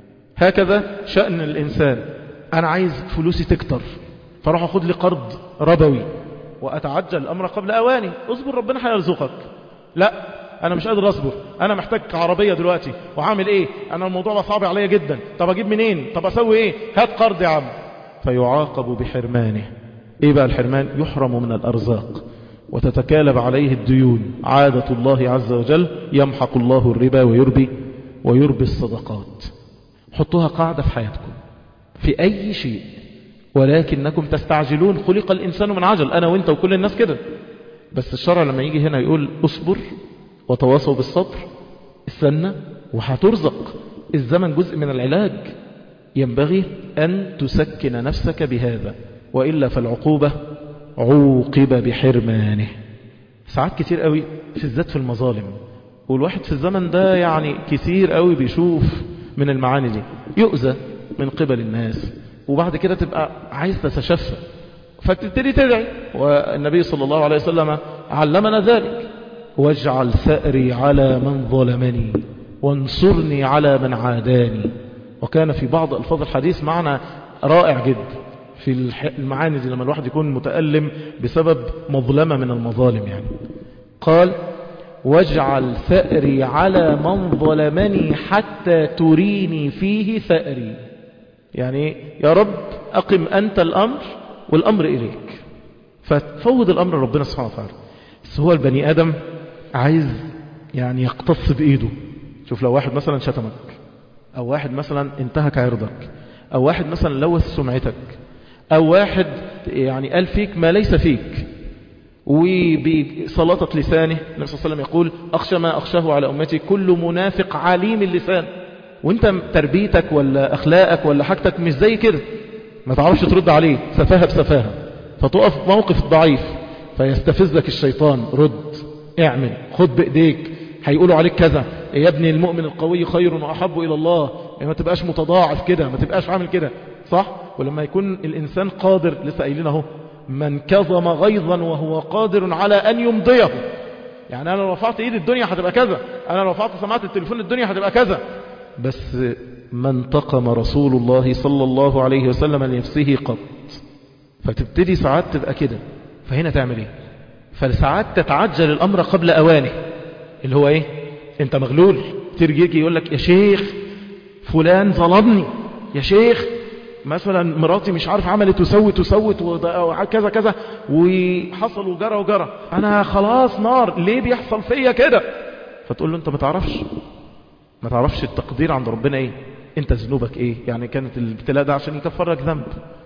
هكذا شأن الانسان، انا عايز فلوسي تكتر فراح اخد لي قرض ربوي واتعجل الامر قبل اواني. اصبر ربنا هيرزقك. لا انا مش قادر اصبر، انا محتاج عربية دلوقتي وعامل ايه، انا الموضوع ده صعب عليا جدا، طب اجيب منين، طب اسوي ايه، هات قرض يا عم. فيعاقب بحرمانه. ايه بقى الحرمان؟ يحرم من الارزاق وتتكالب عليه الديون. عادة الله عز وجل يمحق الله الربا ويربي ويربي الصدقات. حطوها قاعدة في حياتكم في اي شيء. ولكنكم تستعجلون، خلق الانسان من عجل، انا وانت وكل الناس كده. بس الشرع لما يجي هنا يقول اصبر وتواصوا بالصبر، استنى وهترزق. الزمن جزء من العلاج، ينبغي أن تسكن نفسك بهذا، وإلا فالعقوبة عوقب بحرمانه. ساعات كتير قوي في الذات في المظالم، والواحد في الزمن ده يعني كتير قوي بيشوف من المعاني دي، يؤذى من قبل الناس، وبعد كده تبقى عايز تتشفى فتبتدي تدعي. والنبي صلى الله عليه وسلم علمنا ذلك: واجعل ثأري على من ظلمني وانصرني على من عاداني. وكان في بعض ألفاظ الحديث معنى رائع جدا في المعاني دي، لما الواحد يكون متألم بسبب مظلمة من المظالم. يعني قال: واجعل ثأري على من ظلمني حتى تريني فيه ثأري. يعني يا رب أقم أنت الأمر والأمر إليك، فتفوض الأمر ربنا سبحانه وتعالى. بس هو البني آدم عايز يعني يقتص بإيده. شوف لو واحد مثلا شتمك، أو واحد مثلا انتهك عرضك، أو واحد مثلا لوث سمعتك، أو واحد يعني قال فيك ما ليس فيك، وبسلاطة لسانه النبي صلى الله عليه وسلم يقول: أخشى ما أخشاه على أمتي كل منافق عليم اللسان. وانت تربيتك ولا أخلاقك ولا حاجتك مش زي كده، ما تعرفش ترد عليه، سفاهة بسفاهة، فتقف موقف الضعيف فيستفزك الشيطان: رد، اعمل، خد بإيديك، هيقولوا عليك كذا، يا ابني المؤمن القوي خير وأحب إلى الله، ما تبقاش متضاعف كده، ما تبقاش عامل كده، صح؟ ولما يكون الإنسان قادر، لسه قايلين اهو: من كظم غيظا وهو قادر على أن يمضيه. يعني أنا لو رفعت إيدي الدنيا هتبقى كذا، أنا لو رفعت سماعة التليفون الدنيا هتبقى كذا. بس ما انتقم رسول الله صلى الله عليه وسلم لنفسه قط. فتبتدي ساعات تبقى كده، فهنا تعمل ايه؟ فساعات تتعجل الأمر قبل أوانه، اللي هو ايه؟ انت مغلول، ترجيك يقول لك: يا شيخ فلان ظلمني، يا شيخ مثلا مراتي مش عارف عملت وسوت وسوت وكذا كذا وحصل وجرى وجرى، انا خلاص نار، ليه بيحصل فيا كده؟ فتقول له: انت ما تعرفش ما تعرفش التقدير عند ربنا ايه، انت ذنوبك ايه، يعني كانت الابتلاء ده عشان يكفرك ذنب،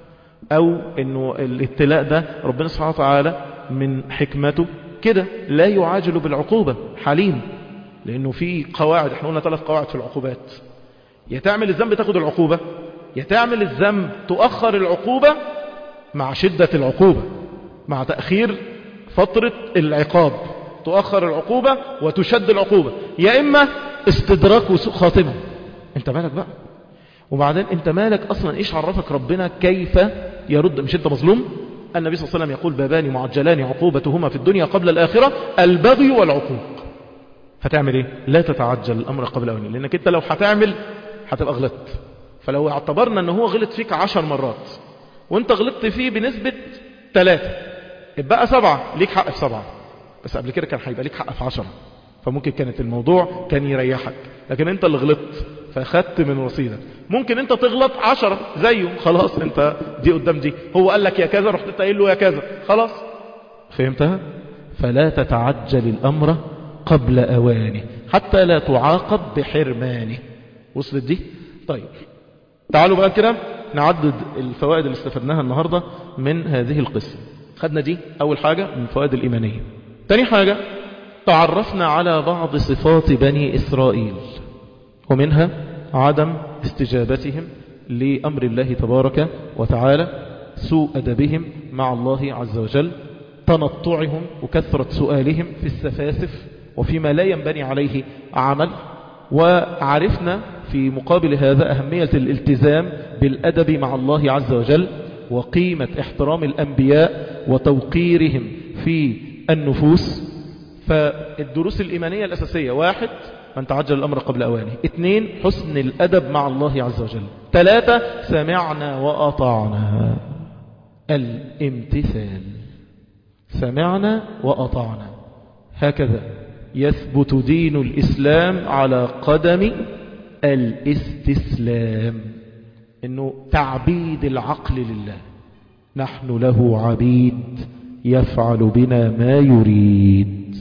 او انه الابتلاء ده ربنا سبحانه وتعالى من حكمته كده لا يعاجل بالعقوبة، حليم. لانه في قواعد، احنا قلنا ثلاث قواعد في العقوبات: يا تعمل الذنب تاخد العقوبة، يا تعمل الذنب تؤخر العقوبة مع شدة العقوبة، مع تأخير فترة العقاب تؤخر العقوبة وتشد العقوبة، يا إما استدراك وسوء خاتمة. انت مالك بقى؟ وبعدين انت مالك اصلا؟ ايش عرفك ربنا كيف يرد؟ مش انت مظلوم؟ النبي صلى الله عليه وسلم يقول: بابان معجلان عقوبتهما في الدنيا قبل الآخرة: البغي والعقوق. هتعمل ايه؟ لا تتعجل الامر قبل أوانه، لانك انت لو هتعمل هتبقى غلطت. فلو اعتبرنا ان هو غلط فيك عشر مرات وانت غلطت فيه بنسبة ثلاثة، يبقى سبعة، ليك حق في سبعة، بس قبل كده كان هيبقى ليك حق في عشرة. فممكن كانت الموضوع كان يريحك، لكن انت اللي غلطت فاخدت من رصيدك. ممكن انت تغلط عشرة زيه، خلاص انت دي قدام دي، هو قال لك يا كذا رحت انت قايل له يا كذا، خلاص. فهمتها؟ فلا تتعجل الامر قبل اوانه حتى لا تعاقب بحرمانه. وصلت دي؟ طيب تعالوا بقى كده نعدد الفوائد اللي استفدناها النهاردة من هذه القصة. خدنا دي أول حاجة من الفوائد الإيمانية. تاني حاجة تعرفنا على بعض صفات بني إسرائيل، ومنها عدم استجابتهم لأمر الله تبارك وتعالى، سوء أدبهم مع الله عز وجل، تنطعهم وكثرة سؤالهم في السفاسف وفيما لا ينبني عليه عمل. وعرفنا في مقابل هذا أهمية الالتزام بالأدب مع الله عز وجل، وقيمة احترام الأنبياء وتوقيرهم في النفوس. فالدروس الإيمانية الأساسية: واحد، أن تعجل الأمر قبل أوانه. اثنين، حسن الأدب مع الله عز وجل. ثلاثة، سمعنا وأطعنا، الامتثال. سمعنا وأطعنا، هكذا يثبت دين الإسلام على قدم الاستسلام، إنه تعبيد العقل لله، نحن له عبيد يفعل بنا ما يريد.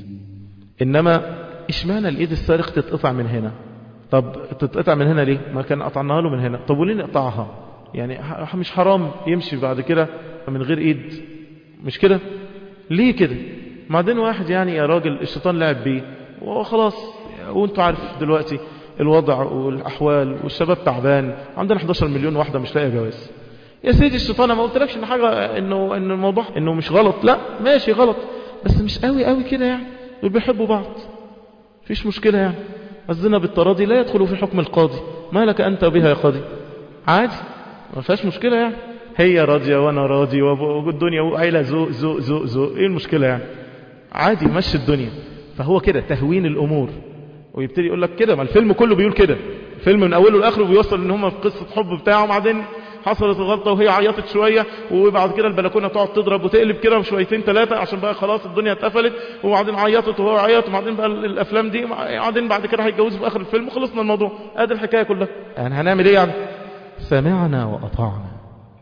إنما إشمعنى الإيد السارق تتقطع من هنا؟ طب تتقطع من هنا ليه؟ ما كان قطعناها له من هنا، طب وليه نقطعها؟ يعني مش حرام يمشي بعد كده من غير إيد؟ مش كده؟ ليه كده؟ بعدين واحد يعني يا راجل الشيطان لعب بيه وخلاص، وانتوا عارف دلوقتي الوضع والأحوال والشباب تعبان، عندنا احداشر مليون واحدة مش لاقيه جواز. يا سيدي الشيطان ما قلتلكش ان حاجة انه ان الموضوع انه مش غلط، لا ماشي غلط بس مش قوي قوي كده، يعني دول بيحبوا بعض فيش مشكلة. يعني الزنا بالتراضي لا يدخل في حكم القاضي، ما لك أنت بها يا قاضي؟ عادي ما فيهاش مشكلة، يعني هي راضية وانا راضي والدنيا وعيلة ذوق ذوق ذوق ذوق، ايه المشكلة يعني؟ عادي مشي الدنيا. فهو كده تهوين الأمور، ويبتدي يقول لك كده، ما الفيلم كله بيقول كده، الفيلم من أوله لآخره بيوصل ان هم في قصة حب بتاعه، وبعدين حصلت غلطة وهي عيطت شوية، وبعد كده البلكونة تقعد تضرب وتقلب كده شويتين ثلاثة عشان بقى خلاص الدنيا اتقفلت، وبعدين عيطت وهو عيط، وبعدين بقى الأفلام دي، وبعدين بعد كده هيتجوزوا في آخر الفيلم وخلصنا الموضوع. ادي الحكاية كلها. يعني هنعمل ايه يعني؟ سمعنا وأطعنا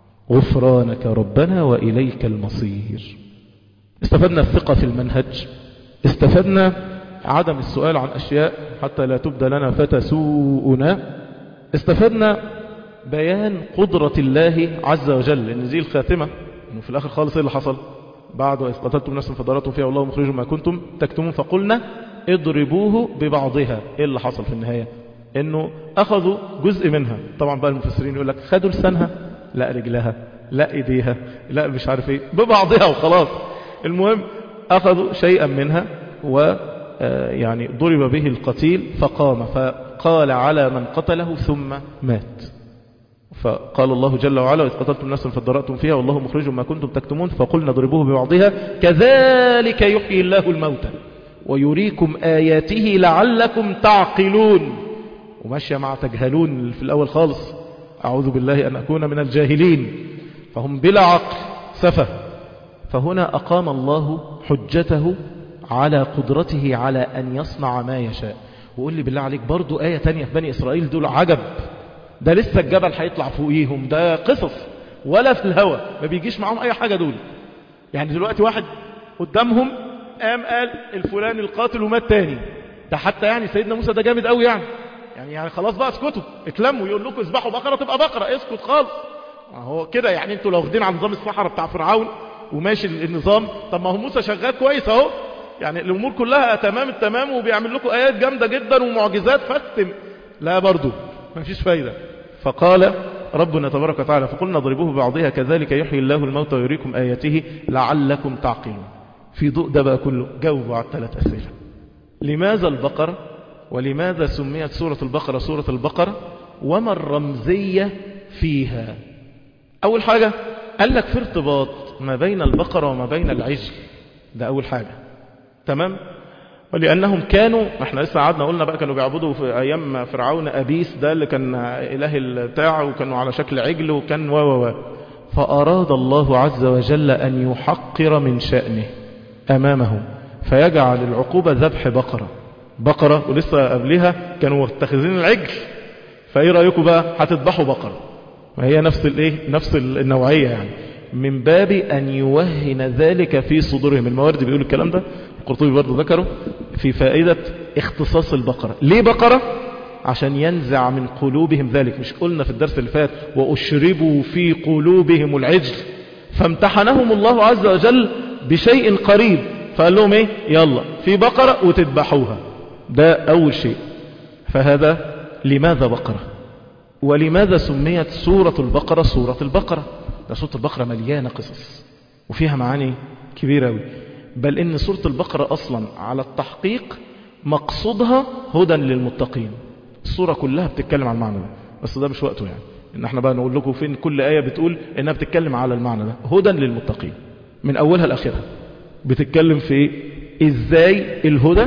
غفرانك ربنا وإليك المصير. استفدنا الثقة في المنهج، استفدنا عدم السؤال عن أشياء حتى لا تبدى لنا فتسوءنا، استفدنا بيان قدرة الله عز وجل، ان دي الخاتمة، انه في الاخر خالص ايه اللي حصل بعد؟ واذ قتلتم نفسا فضررتم فيها والله مخرج ما كنتم تكتمون فقلنا اضربوه ببعضها. ايه اللي حصل في النهاية؟ انه اخذوا جزء منها. طبعا بقى المفسرين يقول لك خدوا لسانها، لا رجلها، لا ايديها، لا مش عارف ايه، ببعضها وخلاص. المهم اخذوا شيئا منها، و يعني ضرب به القتيل فقام فقال على من قتله ثم مات. فقال الله جل وعلا إذ قتلتم نفسا فادارأتم فيها والله مخرج ما كنتم تكتمون فقلنا اضربوه ببعضها كذلك يحيي الله الموتى ويريكم آياته لعلكم تعقلون. وماشية مع تجهلون في الأول خالص، أعوذ بالله أن أكون من الجاهلين، فهم بلا عقل سفه. فهنا أقام الله حجته على قدرته على أن يصنع ما يشاء. وقول لي بالله عليك برضو آية تانية في بني إسرائيل دول عجب، ده لسه الجبل هيطلع فوقيهم، ده قصص ولا في الهوى، ما بيجيش معهم اي حاجة دول. يعني دلوقتي واحد قدامهم قام قال الفلان القاتل ومات تاني، ده حتى يعني سيدنا موسى ده جامد قوي، يعني يعني يعني خلاص بقى اسكتوا اتلموا، يقول لكم اذبحوا بقرة تبقى بقرة، اسكت خالص. هو كده يعني انتوا لو واخدين على نظام الصحراء بتاع فرعون وماشي النظام، طب ما هو موسى شغال كويس اهو، يعني الامور كلها تمام التمام وبيعمل لكم ايات جامدة جدا ومعجزات فتم، لا برضو ما فيش فايدة. فقال ربنا تبارك وتعالى فقلنا اضربوه ببعضها كذلك يحيي الله الموتى ويريكم آياته لعلكم تعقلون. في ضوء ده بقى كله جاوبوا على الثلاث أسئلة. لماذا البقرة؟ ولماذا سميت سورة البقرة سورة البقرة؟ وما الرمزية فيها؟ أول حاجة قال لك في ارتباط ما بين البقرة وما بين العجل، ده أول حاجة، تمام؟ ولأنهم كانوا، احنا لسه قعدنا قلنا بقى كانوا بيعبدوا في أيام فرعون أبيس ده اللي كان إله البتاع، وكانوا على شكل عجل وكان و و و فأراد الله عز وجل أن يحقر من شأنه أمامه، فيجعل العقوبة ذبح بقرة. بقرة ولسه قبلها كانوا متخذين العجل، فايه رأيكم بقى هتذبحوا بقرة؟ وهي نفس الايه نفس النوعية يعني، من باب ان يوهن ذلك في صدورهم. الموارد بيقول الكلام ده، القرطبي برضه ذكره في فائدة اختصاص البقرة. ليه بقرة؟ عشان ينزع من قلوبهم ذلك. مش قلنا في الدرس اللي فات وأشربوا في قلوبهم العجل، فامتحنهم الله عز وجل بشيء قريب، فقال لهم ايه؟ يلا في بقرة وتذبحوها. ده أول شيء. فهذا لماذا بقرة؟ ولماذا سميت سورة البقرة سورة البقرة؟ ده سورة البقرة مليانة قصص وفيها معاني كبيرة أوي، بل إن سورة البقرة أصلا على التحقيق مقصودها هدى للمتقين. السورة كلها بتتكلم عن المعنى ده، بس ده مش وقته يعني إن احنا بقى نقول لكم فين كل آية بتقول إنها بتتكلم على المعنى ده. هدى للمتقين من أولها لآخرها بتتكلم في إزاي الهدى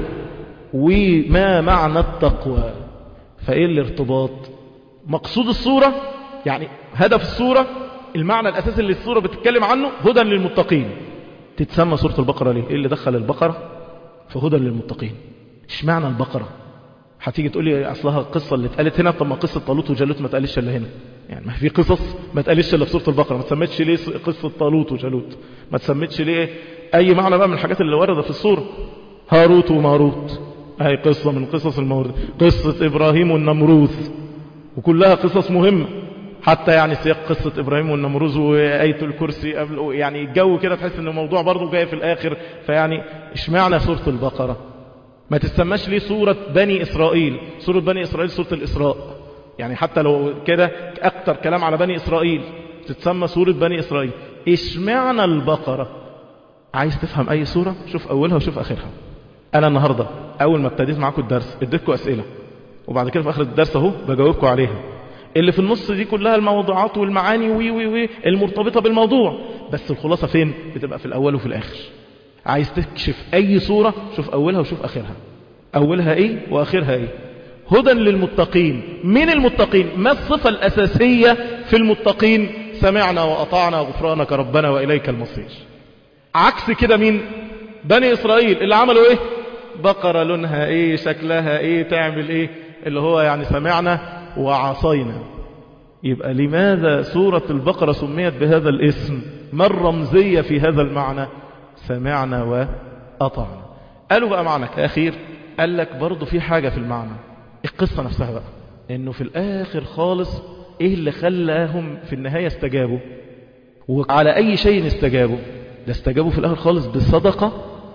وما معنى التقوى. فإيه الارتباط؟ مقصود السورة يعني هدف السورة، المعنى الأساسي اللي السورة بتتكلم عنه هدى للمتقين. تتسمى سورة البقرة ليه؟ إيه اللي دخل البقرة فهدى للمتقين؟ إيش معنى البقرة؟ هتيجي تقول لي أصلها القصة اللي اتقالت هنا، طب ما قصة طالوت وجالوت ما اتقالتش إلا هنا. يعني ما في قصص ما اتقالتش إلا في سورة البقرة. ما تسميتش ليه قصة طالوت وجالوت؟ ما تسميتش ليه أي معنى بقى من الحاجات اللي وردة في السورة؟ هاروت وماروت هاي قصة من قصص الموردة، قصة إبراهيم والنمروذ، وكلها قصص مهمة. حتى يعني سياق قصة إبراهيم والنمروذ وآية الكرسي قبل، يعني الجو كده تحس إن الموضوع برضو جاي في الآخر. فيعني إشمعنى سورة البقرة؟ ما تسماش ليه سورة بني إسرائيل؟ سورة بني إسرائيل سورة الإسراء، يعني حتى لو كده أكتر كلام على بني إسرائيل تتسمى سورة بني إسرائيل. إشمعنى البقرة؟ عايز تفهم أي سورة شوف أولها وشوف آخرها. أنا النهاردة أول ما ابتديت معاكم الدرس اديتكم أسئلة، وبعد كده في آخر الدرس أهو بجاوبكم عليها. اللي في النص دي كلها الموضوعات والمعاني وي وي وي المرتبطة بالموضوع، بس الخلاصة فين؟ بتبقى في الأول وفي الآخر. عايز تكشف أي سورة شوف أولها وشوف آخرها. أولها إيه وآخرها إيه؟ هدى للمتقين. من المتقين؟ ما الصفة الأساسية في المتقين؟ سمعنا وأطعنا غفرانك ربنا وإليك المصير. عكس كده مين؟ بني إسرائيل اللي عملوا إيه؟ بقرة لونها إيه، شكلها إيه، تعمل إيه، اللي هو يعني سمعنا وعصينا. يبقى لماذا سورة البقرة سميت بهذا الاسم؟ ما الرمزية في هذا المعنى؟ سمعنا وأطعنا. قالوا بقى معنى كأخير، قال لك برضو في حاجة في المعنى، القصة نفسها بقى، إنه في الآخر خالص إيه اللي خلاهم في النهاية استجابوا؟ وعلى أي شيء استجابوا؟ ده استجابوا في الآخر خالص بصدقة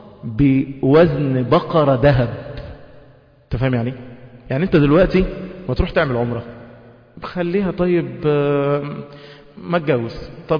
بوزن بقرة ذهب. انت فاهم يعني؟ يعني انت دلوقتي ما تروح تعمل عمرة، خليها طيب ما تجوز، طب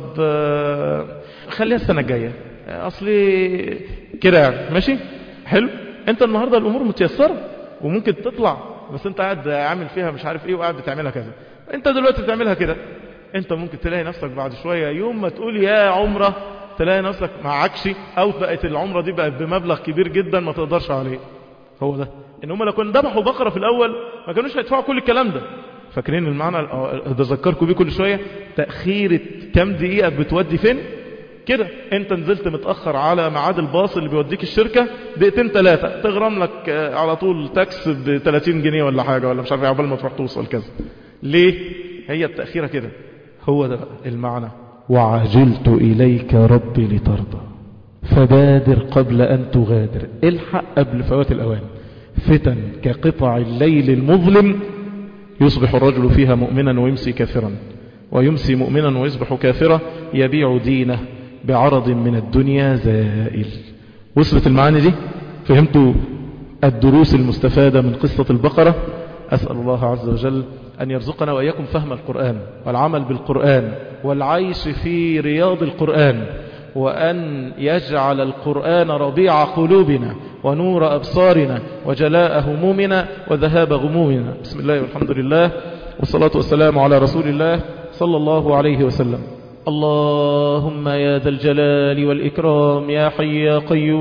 خليها السنة الجاية اصلي كده يعني ماشي حلو. انت النهاردة الامور متيسرة وممكن تطلع، بس انت قاعد عامل فيها مش عارف ايه وقاعد بتعملها كذا. انت دلوقتي بتعملها كده، انت ممكن تلاقي نفسك بعد شوية يوم ما تقول يا عمرة تلاقي نفسك معكش، او بقت العمرة دي بقت بمبلغ كبير جدا ما تقدرش عليه. هو ده ان هم لو كانوا ذبحوا بقرة في الاول ما كانوش هيدفعوا كل الكلام ده. فاكرين المعنى؟ اذكركم بيه كل شوية، تأخيرة كام دقيقة بتودي فين كده. انت نزلت متأخر على ميعاد الباص اللي بيوديك الشركة دقيقتين ثلاثة، تغرم لك على طول تاكس ب ثلاثين جنيه ولا حاجة ولا مش عارف عقبال ما تروح توصل كذا. ليه؟ هي التأخيرة كده. هو ده المعنى. وعجلت إليك ربي لترضى فبادر قبل أن تغادر. الحق قبل فوات الأوان. فتن كقطع الليل المظلم يصبح الرجل فيها مؤمنا ويمسي كافرا، ويمسي مؤمنا ويصبح كافرا، يبيع دينه بعرض من الدنيا زائل. وصلت المعاني دي؟ فهمتوا الدروس المستفادة من قصة البقرة؟ أسأل الله عز وجل أن يرزقنا وإياكم فهم القرآن والعمل بالقرآن والعيش في رياض القرآن، وأن يجعل القرآن ربيع قلوبنا ونور أبصارنا وجلاء همومنا وذهاب غمومنا. بسم الله والحمد لله والصلاة والسلام على رسول الله صلى الله عليه وسلم. اللهم يا ذا الجلال والإكرام يا حي يا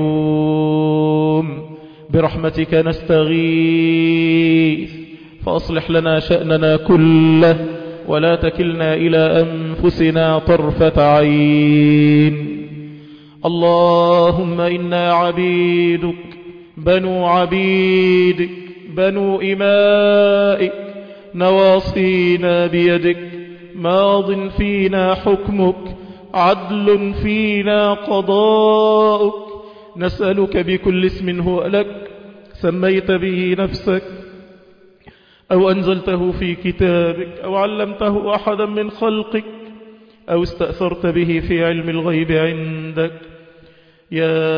قيوم برحمتك نستغيث فأصلح لنا شأننا كله ولا تكلنا إلى أنفسنا طرفة عين. اللهم إنا عبيدك بنو عبيدك بنو إمائك نواصينا بيدك ماض فينا حكمك عدل فينا قضاؤك نسألك بكل اسم هو لك سميت به نفسك أو أنزلته في كتابك أو علمته أحدا من خلقك أو استأثرت به في علم الغيب عندك يا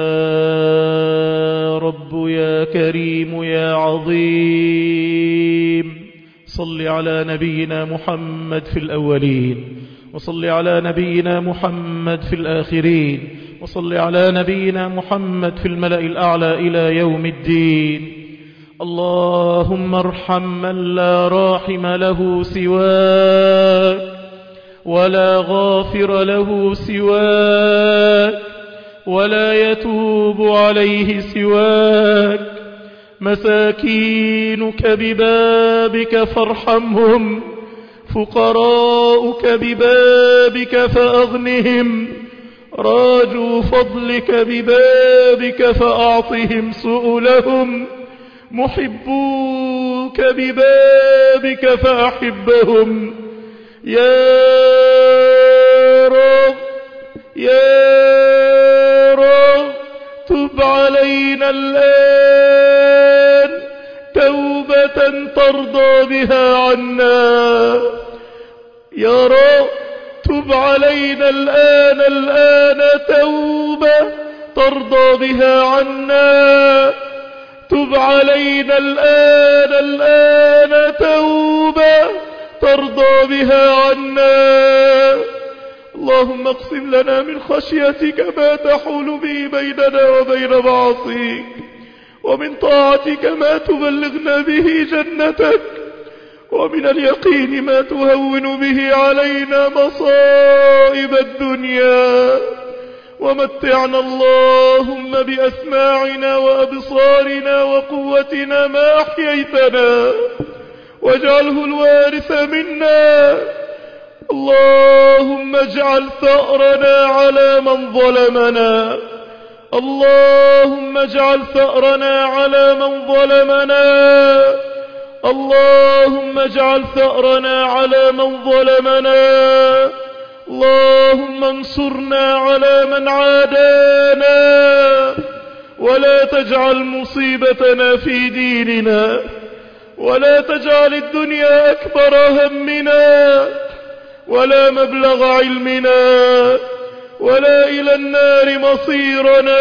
رب يا كريم يا عظيم صل على نبينا محمد في الأولين وصل على نبينا محمد في الآخرين وصل على نبينا محمد في الملأ الأعلى إلى يوم الدين اللهم ارحم من لا راحم له سواك ولا غافر له سواك ولا يتوب عليه سواك مساكينك ببابك فارحمهم فقراؤك ببابك فأغنهم راجوا فضلك ببابك فأعطهم سؤلهم محبوك ببابك فأحبهم يا رب يا رب تب علينا الآن توبة ترضى بها عنا يا رب تب علينا الآن الآن توبة ترضى بها عنا تب علينا الآن الآن توبة ترضى بها عنا اللهم اقسم لنا من خشيتك ما تحول به بيننا وبين معاصيك ومن طاعتك ما تبلغنا به جنتك ومن اليقين ما تهون به علينا مصائب الدنيا ومتعنا اللهم بأسماعنا وأبصارنا وقوتنا ما أحييتنا واجعله الوارث منا اللهم اجعل ثأرنا على من ظلمنا اللهم اجعل ثأرنا على من ظلمنا اللهم اجعل ثأرنا على من ظلمنا اللهم انصرنا على من عادانا ولا تجعل مصيبتنا في ديننا ولا تجعل الدنيا أكبر همنا ولا مبلغ علمنا ولا إلى النار مصيرنا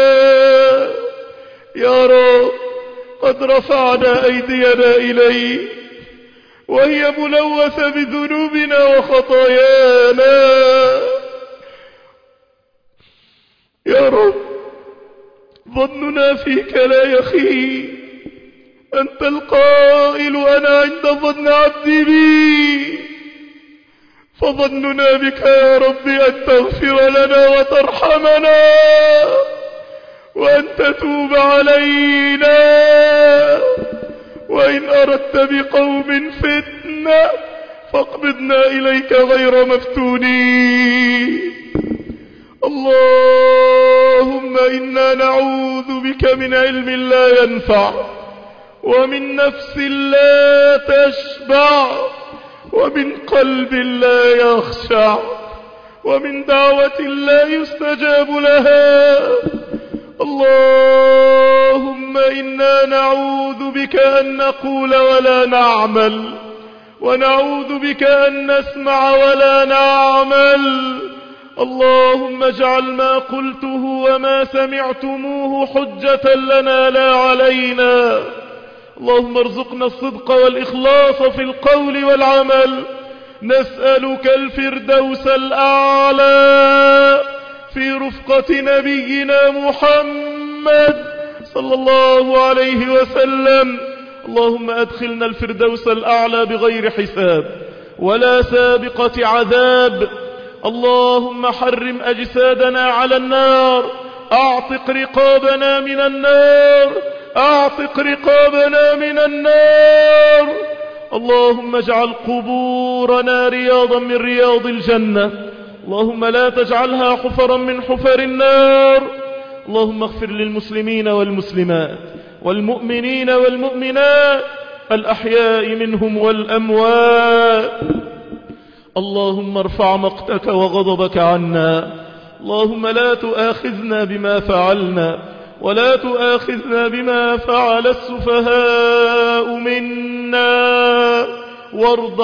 يا رب قد رفعنا أيدينا إليك وهي ملوثة بذنوبنا وخطايانا يا رب ظننا فيك لا يخيب أنت القائل أنا عند ظن عبدي بي فظننا بك يا رب أن تغفر لنا وترحمنا وأن تتوب علينا وإن أردت بقوم فتنة فاقبضنا إليك غير مفتونين اللهم إنا نعوذ بك من علم لا ينفع ومن نفس لا تشبع ومن قلب لا يخشع ومن دعوة لا يستجاب لها اللهم إنا نعوذ بك أن نقول ولا نعمل ونعوذ بك أن نسمع ولا نعمل اللهم اجعل ما قلته وما سمعتموه حجة لنا لا علينا اللهم ارزقنا الصدق والإخلاص في القول والعمل نسألك الفردوس الأعلى في رفقة نبينا محمد صلى الله عليه وسلم اللهم أدخلنا الفردوس الأعلى بغير حساب ولا سابقة عذاب اللهم حرم أجسادنا على النار أعتق رقابنا من النار أعتق رقابنا من النار اللهم اجعل قبورنا رياضا من رياض الجنة اللهم لا تجعلها حفرا من حفر النار اللهم اغفر للمسلمين والمسلمات والمؤمنين والمؤمنات الأحياء منهم والأموات. اللهم ارفع مقتك وغضبك عنا. اللهم لا تؤاخذنا بما فعلنا ولا تؤاخذنا بما فعل السفهاء منا، وارض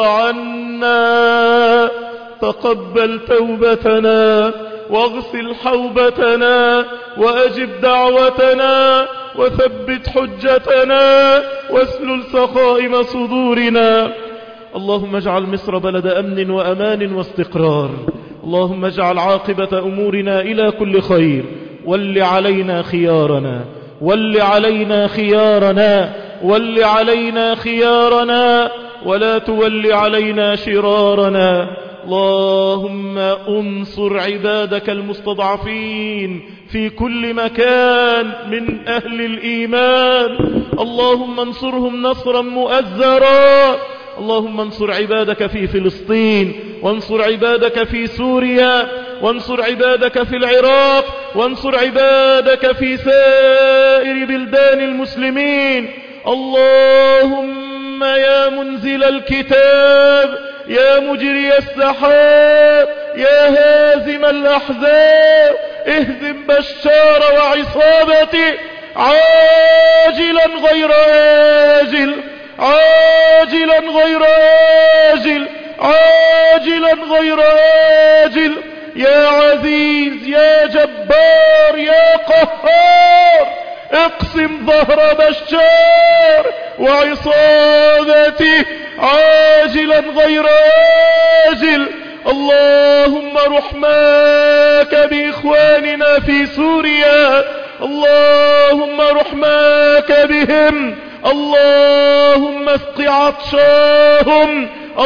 عنا. تقبل توبتنا واغسل حوبتنا وأجب دعوتنا وثبت حجتنا واسلل سخائم صدورنا. اللهم اجعل مصر بلد أمن وأمان واستقرار. اللهم اجعل عاقبة أمورنا إلى كل خير. ول علينا خيارنا ول علينا خيارنا ول علينا خيارنا ولا تول علينا شرارنا. اللهم انصر عبادك المستضعفين في كل مكان من أهل الإيمان. اللهم انصرهم نصرا مؤزرا. اللهم انصر عبادك في فلسطين، وانصر عبادك في سوريا، وانصر عبادك في العراق، وانصر عبادك في سائر بلدان المسلمين. اللهم يا منزل الكتاب، يا مجري السحاب، يا هازم الأحزاب، اهزم بشار وعصابته عاجلا غير آجل، عاجلا غير آجل، عاجلا غير آجل. يا عزيز يا جبار يا قهار، اقسم ظهر بشار وعصابته عاجلا غير آجل. اللهم رحماك بإخواننا في سوريا، اللهم رحماك بهم، اللهم اسق عطشاهم،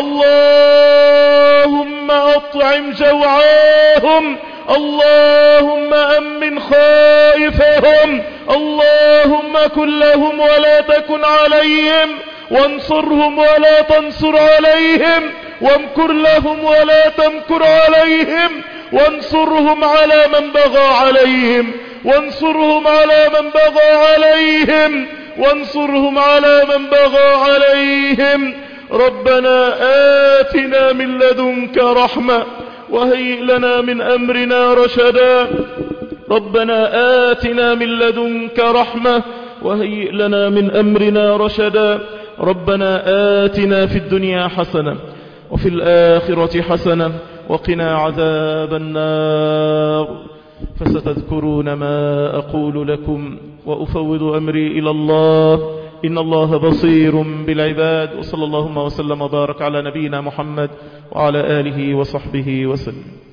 اللهم أطعم جوعاهم، اللهم أمن خائفهم، اللهم كن لهم ولا تكن عليهم، وانصرهم ولا تنصر عليهم، وامكر لهم ولا تمكر عليهم، وانصرهم على من بغى عليهم، وانصرهم على من بغى عليهم، وانصرهم على من بغى عليهم. ربنا آتنا من لدنك رحمة وهيئ لنا من أمرنا رشدا. ربنا آتنا من لدنك رحمة وهيئ لنا من أمرنا رشدا. ربنا آتنا في الدنيا حسنة وفي الآخرة حسنة وقنا عذاب النار. فستذكرون ما أقول لكم وأفوض أمري إلى الله، إن الله بصير بالعباد. وصلى اللهم وسلم وبارك على نبينا محمد وعلى آله وصحبه وسلم.